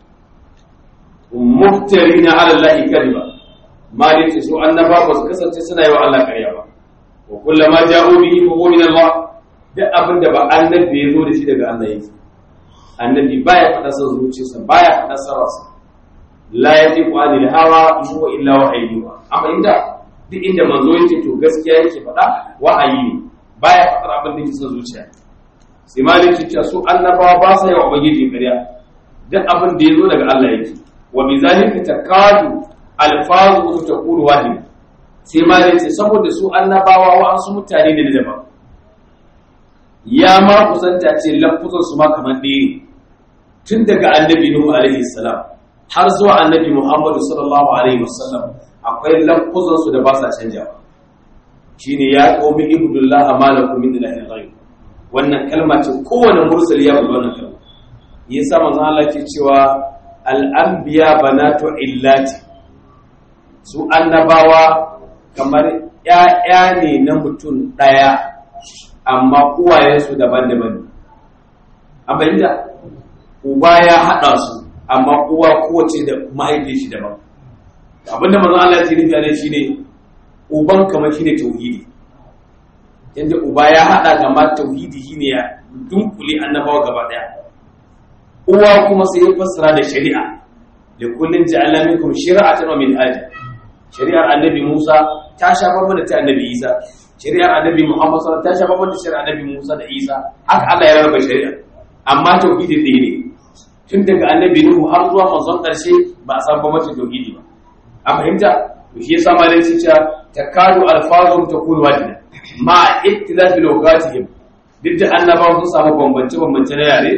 muftarina ala allahi kadiba. Malikin su annaba ba su kasance suna yi wa Allah ƙarya ba. Wa kullama ja'u bihi fa huwa min Allah, duk abin da ba annabi ya zo da shi daga Allah yake. Annabi baya faɗa son zuciyarsa, baya faɗa sararsa. La yatiqu anil hawa in huwa illa wahyu. Amma inda duk inda manzo yake to gaskiya yake faɗa, wahayi ne, baya faɗar abin da yake son zuciya. Sai maliki ta su annabawa ba sa yawa ubangiji ƙarya, duk abin da ya zo daga Allah yake. Wa bizalika takadu alfazu taqulu wahid sai ma da ce saboda su annabawa wa an su mutane ne daban ya ma kusanta ce lafuzan su ma kamar ɗaya tun daga annabi nuhu alaihi salam har zuwa annabi muhammadu sallallahu alaihi wasallam akwai lafuzan su da ba sa canjawa shine ya qaumi ibudullah ma lakum min ilahin ghayr wannan kalma ce kowane mursali ya faɗi wannan kalma yasa manzo Allah ke cewa al-anbiya banatu illati su annabawa kamar ƴaƴa ne na mutum ɗaya amma uwayensu daban-daban ne abinda uba ya haɗa su amma uwa kowace da mahaifin shi daban abinda manzo Allah ya nufi ne shine uban kamar shine tauhidi yanda uba ya haɗa kamar tauhidi shine ya dunkule annabawa gaba ɗaya uwa kuma sai ya fassara da shari'a da kullun ja'alna minkum shir'atan wa minhaja shari'ar annabi Musa ta shafa mana ta annabi Isa shari'ar annabi Muhammad sallallahu alaihi wasallam ta shafa mana shari'ar annabi Musa da Isa haka Allah ya raba shari'a amma tauhidi ɗaya ne tun daga annabi Nuhu har zuwa manzon ƙarshe ba a san ba mace tauhidi ba a fahimta to shi yasa malai sai ta takadu alfazum takunu wahida ma ittilafi lugatihim duk da annabawa sun samu bambance bambance na yare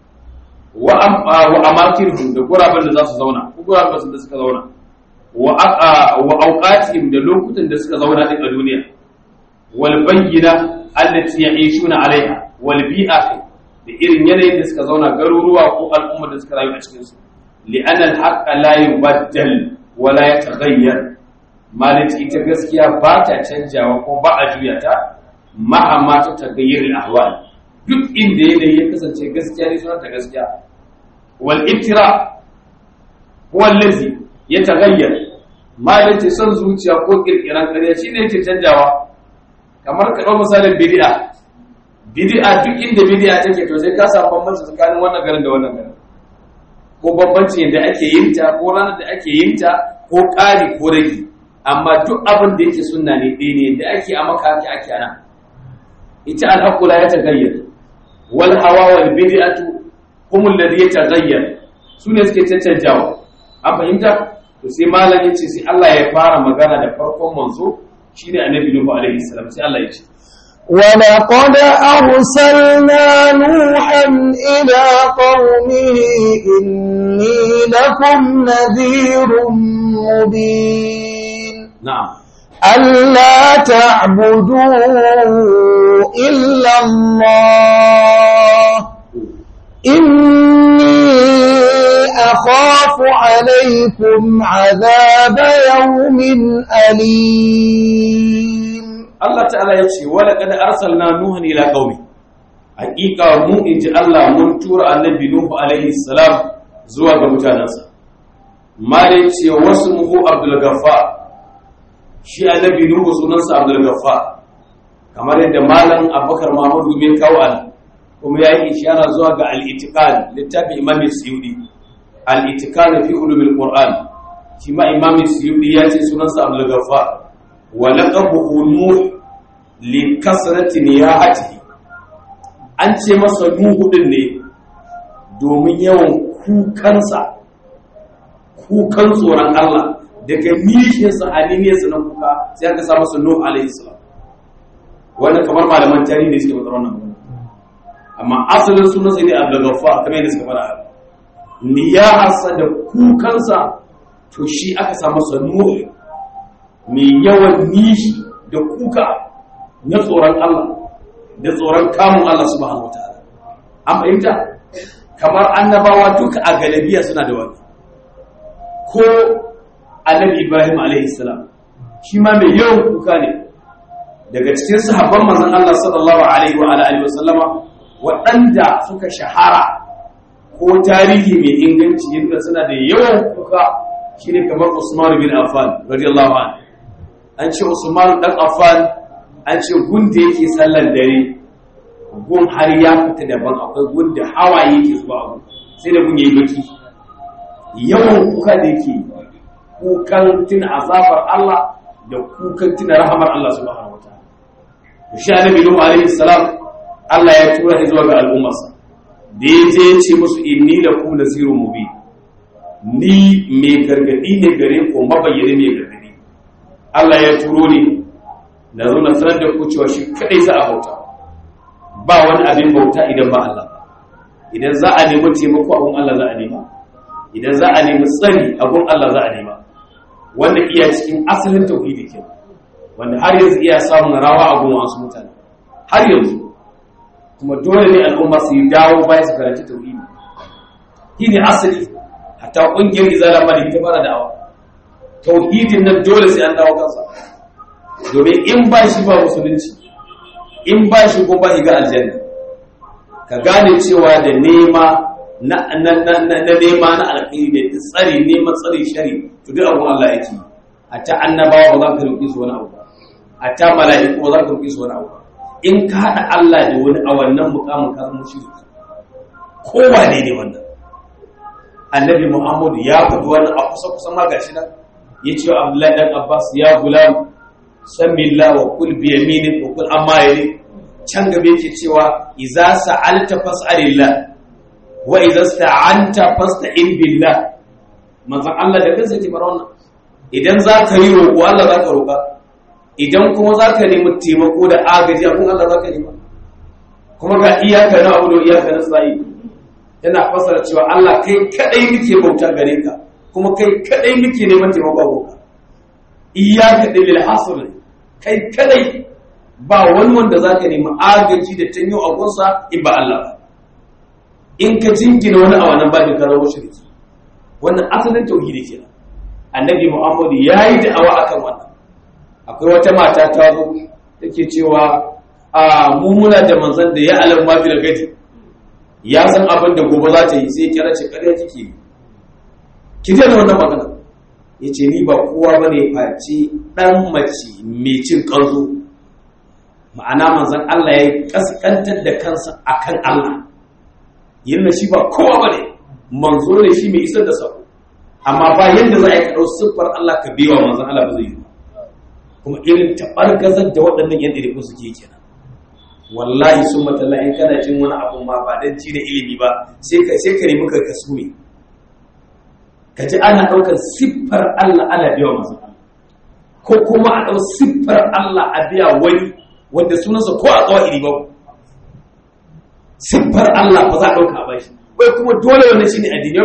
wa amakinhum da guraben da za su zauna ko guraben da suka zauna wa auqatihim da lokutan da suka zauna din a duniya wal bayyina allati ya'ishuna alaiha wal bi'a da irin yanayin da suka zauna garuruwa ko al'umma da suka rayu a cikin su li'anna al-haqqa la yubaddal wa la yataghayyar malati ita gaskiya ba ta canjawa ko ba a juya ta ma'a ma ta tagayyar al-ahwal duk inda yanayi ya kasance gaskiya ne sunan ta gaskiya wal iftira huwa allazi yataghayyar malati son zuciya ko kirkiran ƙarya shine yake canjawa kamar ka dau misalin bid'a bid'a duk inda bid'a take to sai ka samu bambanci tsakanin wannan garin da wannan garin ko bambanci yadda ake yin ta ko ranar da ake yin ta ko ƙari ko rage amma duk abin da yake sunna ne ɗaya ne da ake a maka ake ake ana ita al-haqqu la yataghayyar wal hawa wal bid'atu hum alladhi yataghayyar sune suke cancanjawa an fahimta to sai malam yace sai Allah ya fara magana da farkon manzo shine annabi Nuhu alaihi salam sai Allah ya ce ولقد أرسلنا نوحا إلى قومه إني لكم نذير مبين نعم ألا تعبدوا إلا الله إني أخاف عليكم عذاب يوم أليم Allah ta'ala ya ce wala kada arsalna nuhan ila qaumi hakika mu inji Allah mun tura annabi nuhu alaihi salam zuwa ga mutanansa mare ce wasu muhu abdul ghaffar shi annabi nuhu sunansa abdul ghaffar kamar yadda malam abubakar mahmud bin kawal kuma yayi ishara zuwa ga al-itiqan littafi imam suyudi al-itiqan fi ulumil qur'an shi ma imam suyudi ya ce sunansa abdul ghaffar ولقبه نوح لكثرة نياحته an ce masa nuhu din ne domin yawan kukansa kukan tsoron Allah daga nishinsa haliniyarsa na kuka sai aka sa masa nuhu alaihi salam wannan kamar malaman tarihi ne suke matsar wannan amma asalin sunan sai ne Abdul Ghaffar kamar yadda suka fara niyaharsa da kukansa to shi aka sa masa nuhu mai yawan nishi da kuka na tsoron Allah da tsoron kamun Allah subhanahu wataala an fahimta kamar annabawa duka a galabiya suna da wani ko annabi Ibrahim alaihi salam shi ma mai yawan kuka ne daga cikin sahabban manzon Allah sallallahu alaihi wa alihi wasallama waɗanda suka shahara ko tarihi mai inganci yadda suna da yawan kuka shine kamar Usman bin Affan radiyallahu anhu an ce Usman dan Affan an ce gunda yake sallan dare gun har ya fita daban akwai gunda hawaye yake zuwa abu sai da gun yayi baki yawan kuka da yake kukan tuna azabar Allah da kukan tuna rahamar Allah subhanahu wataala shi annabi Nuhu alaihi salam Allah ya tura shi zuwa ga al'ummarsa da yaje ya ce musu inni lakum nazirun mubin ni mai gargadi ne gare ku mabayyane mai gargadi Allah ya turo ni na zo na sanar da ku cewa shi kadai za a bauta ba wani abin bauta idan ba Allah ba idan za a nemi taimako abun Allah za a nema idan za a nemi tsari abun Allah za a nema wanda iya cikin asalin tauhidi ke wanda har yanzu iya samun rawa a gun wasu mutane har yanzu kuma dole ne al'umma su yi dawo bayan su karanta tauhidi shi ne asali hatta ƙungiyar izala ma da ita fara da'awa tauhidin nan dole sai an dawo kansa domin in ba shi ba musulunci in ba shi ko ba shi ga aljanna ka gane cewa da nema na na na na nema na alkhairi da tsari neman tsari shari to duk abun Allah yake hatta annabawa ba za ka roƙi su wani abu hatta mala'iku ba za ka roƙi su wani abu in ka hada Allah da wani a wannan mukamin ka zama shirki kowa ne ne wannan annabi Muhammad ya faɗi wannan a kusa kusa ma gashi nan yace wa Abdullahi dan Abbas ya gulam samillah wa kul bi yaminik wa kul amma yali can gabe yake cewa idza sa'alta fas'alillah wa idza sta'anta fasta'in billah manzon Allah da kansa yake fara wannan idan zaka yi roƙo Allah zaka roƙa idan kuma zaka nemi taimako da agaji abun Allah zaka nema kuma ga iyaka na abu da iyaka na sa'i yana fasara cewa Allah kai kadai muke bauta gare ka kuma kai kadai muke neman taimako goka iyyaka bil hasr kai kadai ba wani wanda zaka nemi agaji da tanyo a gonsa in ba Allah ba in ka jingina wani a wannan babin ka rawo shirki wannan asalin tauhidi kenan annabi Muhammad yayi da'awa akan wannan akwai wata mata ta zo take cewa a mu muna da manzon da ya alamma bil gadi ya san abin da gobe za ta yi sai kira ce ƙarya kike yi ki da wannan magana yace ni ba kowa bane face dan mace mai cin kanzo ma'ana manzon Allah ya kaskantar da kansa akan Allah yin shi ba kowa bane manzo ne shi mai isar da sako amma ba yanda za a yi kadau siffar Allah ka biwa manzon Allah ba zai yi kuma irin tabargazar da waɗannan yan dare suke kenan wallahi sun matalla in kana jin wani abu ma ba dan ci da ilimi ba sai ka sai ka nemi ka kasu ne kaji ana daukar siffar Allah ala biya masa ko kuma a dau siffar Allah a biya wani wanda sunansa ko a kawai ba siffar Allah ba za a dauka ba shi wai kuma dole wannan shine addini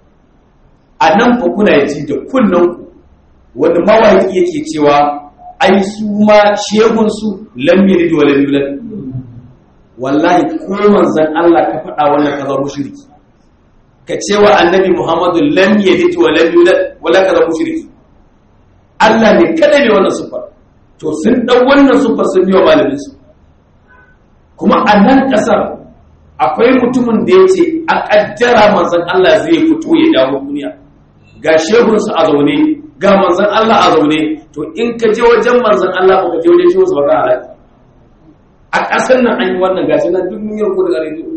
a nan fa kuna ji da kullun ku wanda mawaki yake cewa ai su ma shehun su lam yalid wa lam yulad wallahi ko manzon Allah ka faɗa wannan ka zama mushriki ka cewa annabi Muhammadu lam yalid wa lam yulad wala ka zama mushriki Allah ne kada ne wannan sufar to sun dau wannan sufar sun biyo malamin su kuma a nan kasar akwai mutumin da yace a kaddara manzon Allah zai fito ya dawo duniya ga shehun su a zaune ga manzon Allah a zaune to in ka je wajen manzon Allah ba ka je wajen shehun su ba ka halaka a ƙasar nan an yi wannan gashi nan duk mun yi rubutu daga rediyo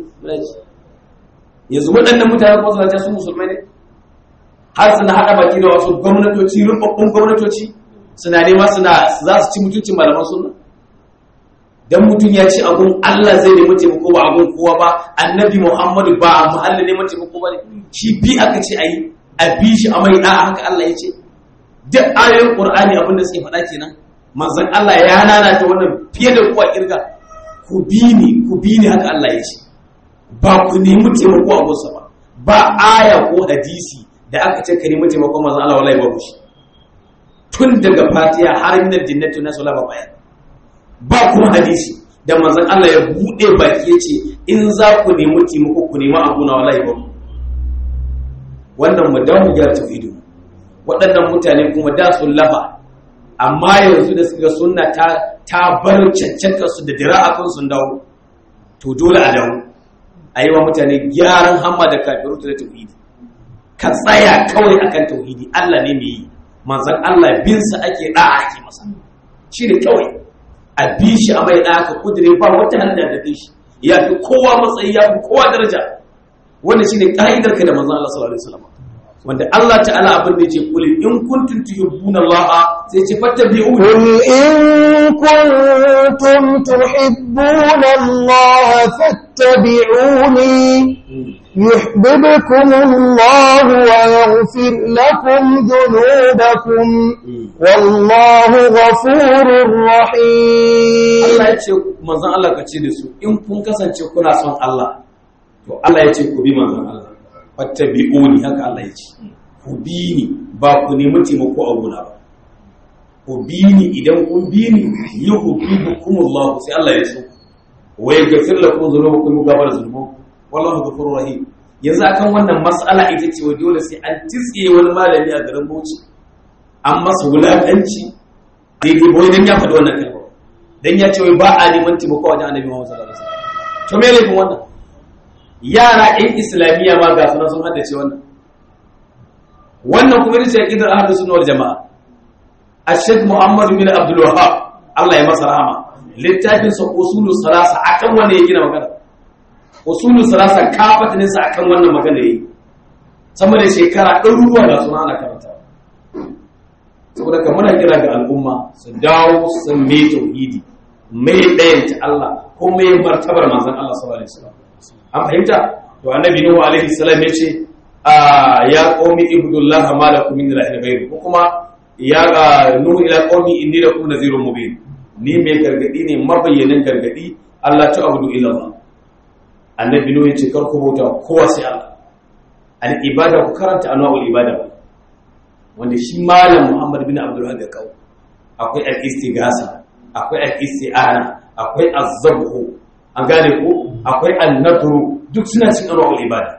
yanzu waɗannan mutane kuma suna cewa su musulmai ne har suna haɗa baki da wasu gwamnatoci rubabbun gwamnatoci suna nema suna za su ci mutuncin malaman sunna dan mutum ya ce abun Allah zai nemi taimako ba abun kowa ba annabi Muhammadu ba a muhallin neman taimako ba ne shi bi aka ce ayi a bi shi a mai da haka Allah ya ce duk ayoyin Qur'ani abin da suke faɗa kenan manzon Allah ya nana ta wannan fiye da kowa kirga ku bi ni ku bi ni haka Allah ya ce ba ku nemi taimako a gusa ba ba aya ko hadisi da aka ce ka nemi taimako manzon Allah wallahi babu shi tun daga Fatiha har min al-jannati na sallama bayan ba kuma hadisi da manzon Allah ya bude baki yace in za ku nemi taimako ku nemi abu na wallahi babu wannan mu dawo ga tauhidi waɗannan mutane kuma da sun lafa amma yanzu da suka sunna ta ta bar cancanta su da dira'a kan sun dawo to dole a dawo ayi wa mutane gyaran hamma da kafiru da tauhidi ka tsaya kawai akan tauhidi Allah ne mai yi manzon Allah bin sa ake da'a ake masa shi ne kawai a bi shi a mai da'a ka kudure ba wata hanya da kai shi ya fi kowa matsayi ya fi kowa daraja wannan shine kaidar ka da manzon Allah sallallahu alaihi wasallam wanda Allah ta'ala abin da yake kuli in kuntum tuhibbuna Allah sai ce fattabi'u qul in kuntum tuhibbuna Allah فاتبعوني يحببكم الله ويغفر لكم ذنوبكم والله غفور رحيم. Allah ya ce manzon Allah ka ce da su in kun kasance kuna son Allah to Allah ya ce ku bi manzon Allah fattabi'uni haka Allah ya ce ku bi ni ba ku nemi taimako a gona ba ku bi ni idan kun bi ni yuhibbukumullah sai Allah ya so wa yaghfir lakum dhunubakum gabar dhunubakum wallahu ghafurur rahim. Yanzu akan wannan mas'ala ita ce wa dole sai an tsiye wani malami a garin Bauchi an masa wulakanci daidai boye dan ya faɗi wannan kalma dan ya ce wai ba a neman taimako wajen Annabi Muhammad sallallahu alaihi wasallam. To me laifin wannan? Yara ɗan islamiyya ma ga sunan sun haddace wannan wannan kuma ita ce aqidar ahlus sunna wal jamaa. Ashad Muhammad bin Abdul Wahhab Allah ya masa rahama littafin sa usulus salasa akan wanda ya gina magana usulus salasa kafatanin sa akan wannan magana yayi sama da shekara ɗaruruwa da suna ana karanta. Saboda kamar muna kira ga al'umma su dawo su san me tauhidi mai ɗayanta Allah ko mai martabar manzon Allah sallallahu alaihi wasallam. An fahimta to annabi Nuhu alaihi salam yace a ya qaumi ibudullah ma lakum min ilahin ghayru ko kuma ya ga Nuhu ila qaumi inni lakum nadhirun mubin ni mai gargadi ne mabayyanin gargadi Allah ta abudu illa Allah. Annabi Nuhu yace kar ku bauta kowa sai Allah. Al ibada ku karanta anwa'ul ibada wanda shi malam Muhammad bin Abdul Wahhab ya kawo akwai al istighasa akwai al isti'ana akwai az-zabhu an gane ko akwai an-nadru duk suna cikin anwa'ul ibada.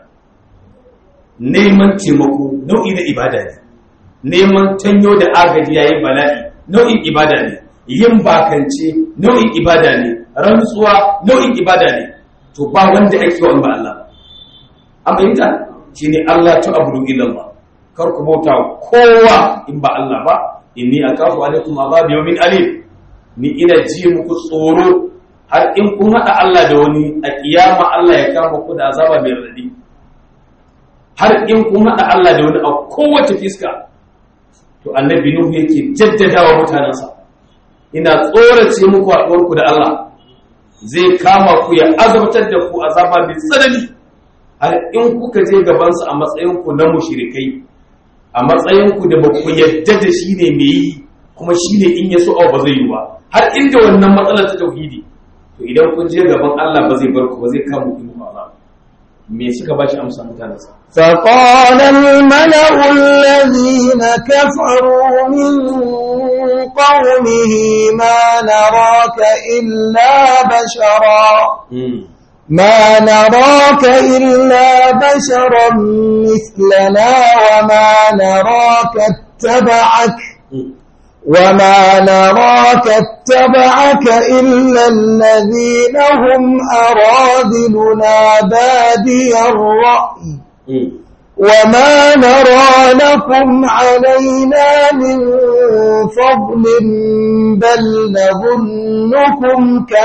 Neman taimako nau'i na ibada ne, neman tanyo da agaji yayin bala'i nau'in ibada ne, yin bakance nau'in ibada ne, rantsuwa nau'in ibada ne. To ba wanda ake wa ba Allah ba. An fahimta shine Allah ta abudu illallah. Kar ku bauta kowa in ba Allah ba. Inni akafu alaikum azab yawmin alim. Ni ina ji muku tsoro har in kun hada Allah da wani a kiyama Allah ya kama ku da azaba mai radadi. Har in kun haɗa Allah da wani a kowace fiska to annabi Nuhu yake jaddadawa mutanensa ina tsorace muku haɗuwarku da Allah zai kama ku ya azabtar da ku azaba mai tsanani har in kuka je gabansa a matsayinku na mushrikai a matsayinku da ba ku yadda da shi ne mai yi kuma shi ne in ya so ba zai yi ba har inda wannan matsalar ta tauhidi to idan kun je gaban Allah ba zai bar ku ba zai kama ku muku azaba. Me suka bashi amsa mutanensa? فقال الملأ الذين كفروا من قومه ما نراك إلا بشرا ما نراك إلا بشرا مثلنا وما نراك اتبعك وما نراك اتبعك إلا الذين هم أراذلنا بادي الرأي وما نرى لكم علينا من فضل بل نظنكم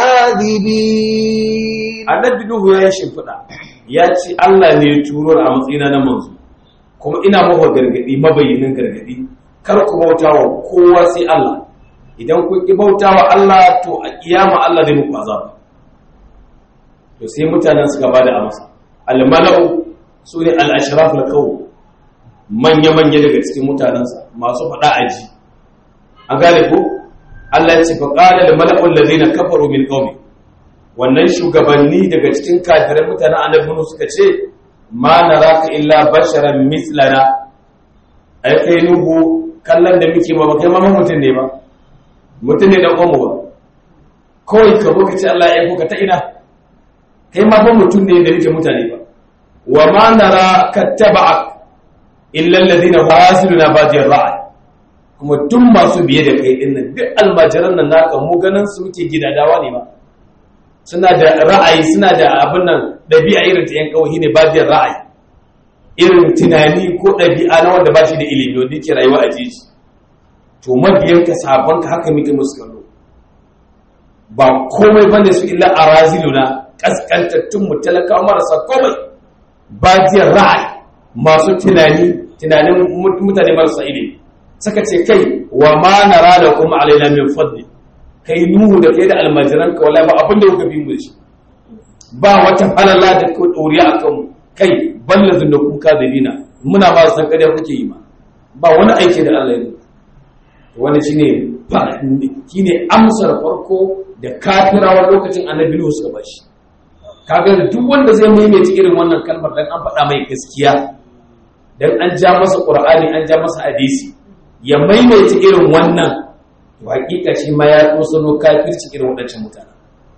كاذبين. Annabi Nuhu ya shimfiɗa ya ce Allah ne ya turo a matsayina na manzo kuma ina muku gargadi mabayyin gargadi kar ku bauta wa kowa sai Allah idan kun ki bauta wa Allah to a kiyama Allah zai muku azaba. To sai mutanen suka bada amsa al-mala'u sune al-ashraf al-qaw manya manya daga cikin mutanensa masu fada aji an gane ko Allah ya ce fa qala al-mala'u alladhina kafaru min qaumi wannan shugabanni daga cikin kafirai mutanen annabi Nuhu suka ce ma naraka illa basharan mithlana ai kai Nuhu kallon da muke ba kai ma mutum ne ba mutum ne da uwanmu ba kawai ka zo ka ce Allah ya aiko ka ta ina kai ma ba mutum ne da muke mutane ba wa ma nara kattaba'ak illa alladhina wasiluna badiyar ra'i kuma duk masu biye da kai din nan duk almajiran nan naka mu ganin su muke gidadawa ne ba suna da ra'ayi suna da abin nan dabi'a irin ta yan kawai ne badiyar ra'ayi irin tunani ko ɗabi'a na wanda ba shi da ilimi wanda yake rayuwa a jeji to mabiyanka sahabbanka haka muke musu kallo ba komai bane su illa araziluna kaskantattun mutalaka marasa komai bajiyar ra'ayi masu tunani tunanin mutane marasa ilimi suka ce kai wa ma nara da kuma alaina min fadli kai Nuhu da kai da almajiranka wallahi ba abin da kuka bi mu shi ba wata falala da ku doriya akan mu kai ballazin da kuka dabina muna ba san kada kuke yi ma ba wani aiki da Allah ya yi wani shine shine amsar farko da kafirawa lokacin annabi Nuhu suka bashi kaga duk wanda zai maimaita irin wannan kalmar dan an faɗa mai gaskiya dan an ja masa Qur'ani an ja masa hadisi ya maimaita irin wannan to hakika shi ma ya tsosano kafirci irin wadancan mutane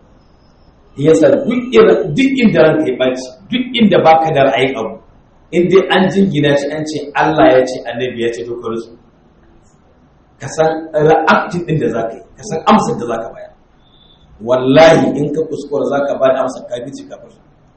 yasa duk irin duk inda ranka ya baci duk inda baka da ra'ayin abu in dai an jingina shi an ce Allah ya ce annabi ya ce to ka rusu ka san reacting din da zaka yi ka san amsar da zaka bayar wallahi in ka kuskura zaka ba da amsar kafirci kafir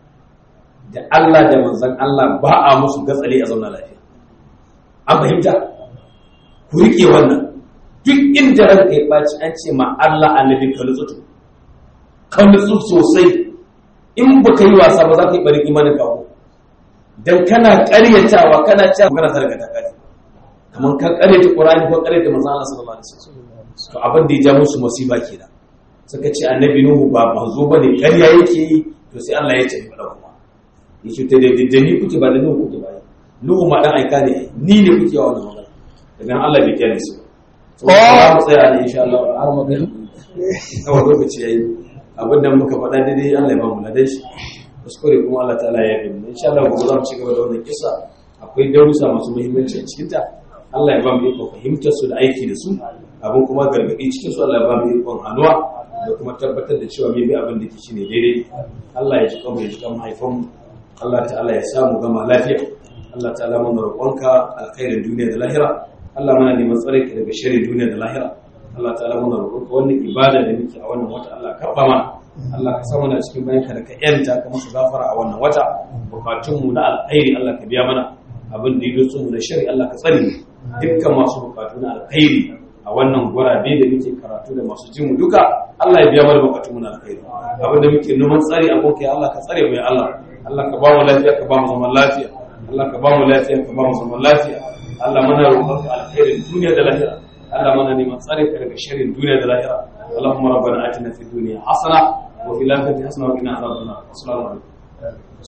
da Allah da manzon Allah ba a musu gatsale a zauna lafiya an fahimta ku rike wannan duk inda ranka ya baci an ce ma Allah annabi ka nutsu ka nutsu sosai in baka yi wasa ba za ka yi bari imanin ka ko dan kana ƙaryatawa kana cewa magana sarka ta kare kaman ka ƙaryata Qur'ani ko ƙaryata manzon Allah sallallahu alaihi wasallam to abin da ya ja musu musiba kenan suka ce annabi Nuhu ba manzo bane ƙarya yake yi to sai Allah ya ce ba kuma yace ta da ni kuke ba da Nuhu kuke ba Nuhu ma dan aika ne ni ne kuke yawa wannan magana daga Allah bai kiyaye su to ba mu tsaya ne insha Allah har magana kawai lokaci yayi abin da muka faɗa daidai Allah ya ba mu ladan shi kuskure kuma Allah ta'ala ya yi insha Allah gobe za mu ci gaba da wannan kissa akwai darussa masu muhimmanci a cikin ta Allah ya ba mu iko fahimtar su da aiki da su abin kuma gargadi cikin su Allah ya ba mu iko hannuwa da kuma tabbatar da cewa me bi abin da ke shine daidai Allah ya ji kanmu ya ji kanmu haifan Allah ta'ala ya samu gama lafiya Allah ta'ala muna roƙonka alkhairin duniya da lahira Allah muna neman tsare ka daga sharrin duniya da lahira Allah ta'ala muna roƙonka wannan ibada da muke a wannan wata Allah ka karɓa mana Allah ka samu na cikin bayanka da ka yanta ka masa gafara a wannan wata bukatunmu na alkhairi Allah ka biya mana abin da yake mu na shari Allah ka tsare mu dukkan masu bukatu na alkhairi a wannan gurabe da muke karatu da masu jin mu duka Allah ya biya mana bukatunmu na alkhairi abin da muke neman tsari a gonka ya Allah ka tsare mu ya Allah Allah ka ba mu lafiya ka ba mu zaman lafiya Allah ka ba mu lafiya ka ba mu zaman lafiya Allah muna roƙonka alkhairin duniya da lahira Allah mana neman tsare ka daga sharrin duniya da lahira Allahumma rabbana atina fid dunya hasana wa fil akhirati hasana wa qina adhaban nar assalamu alaikum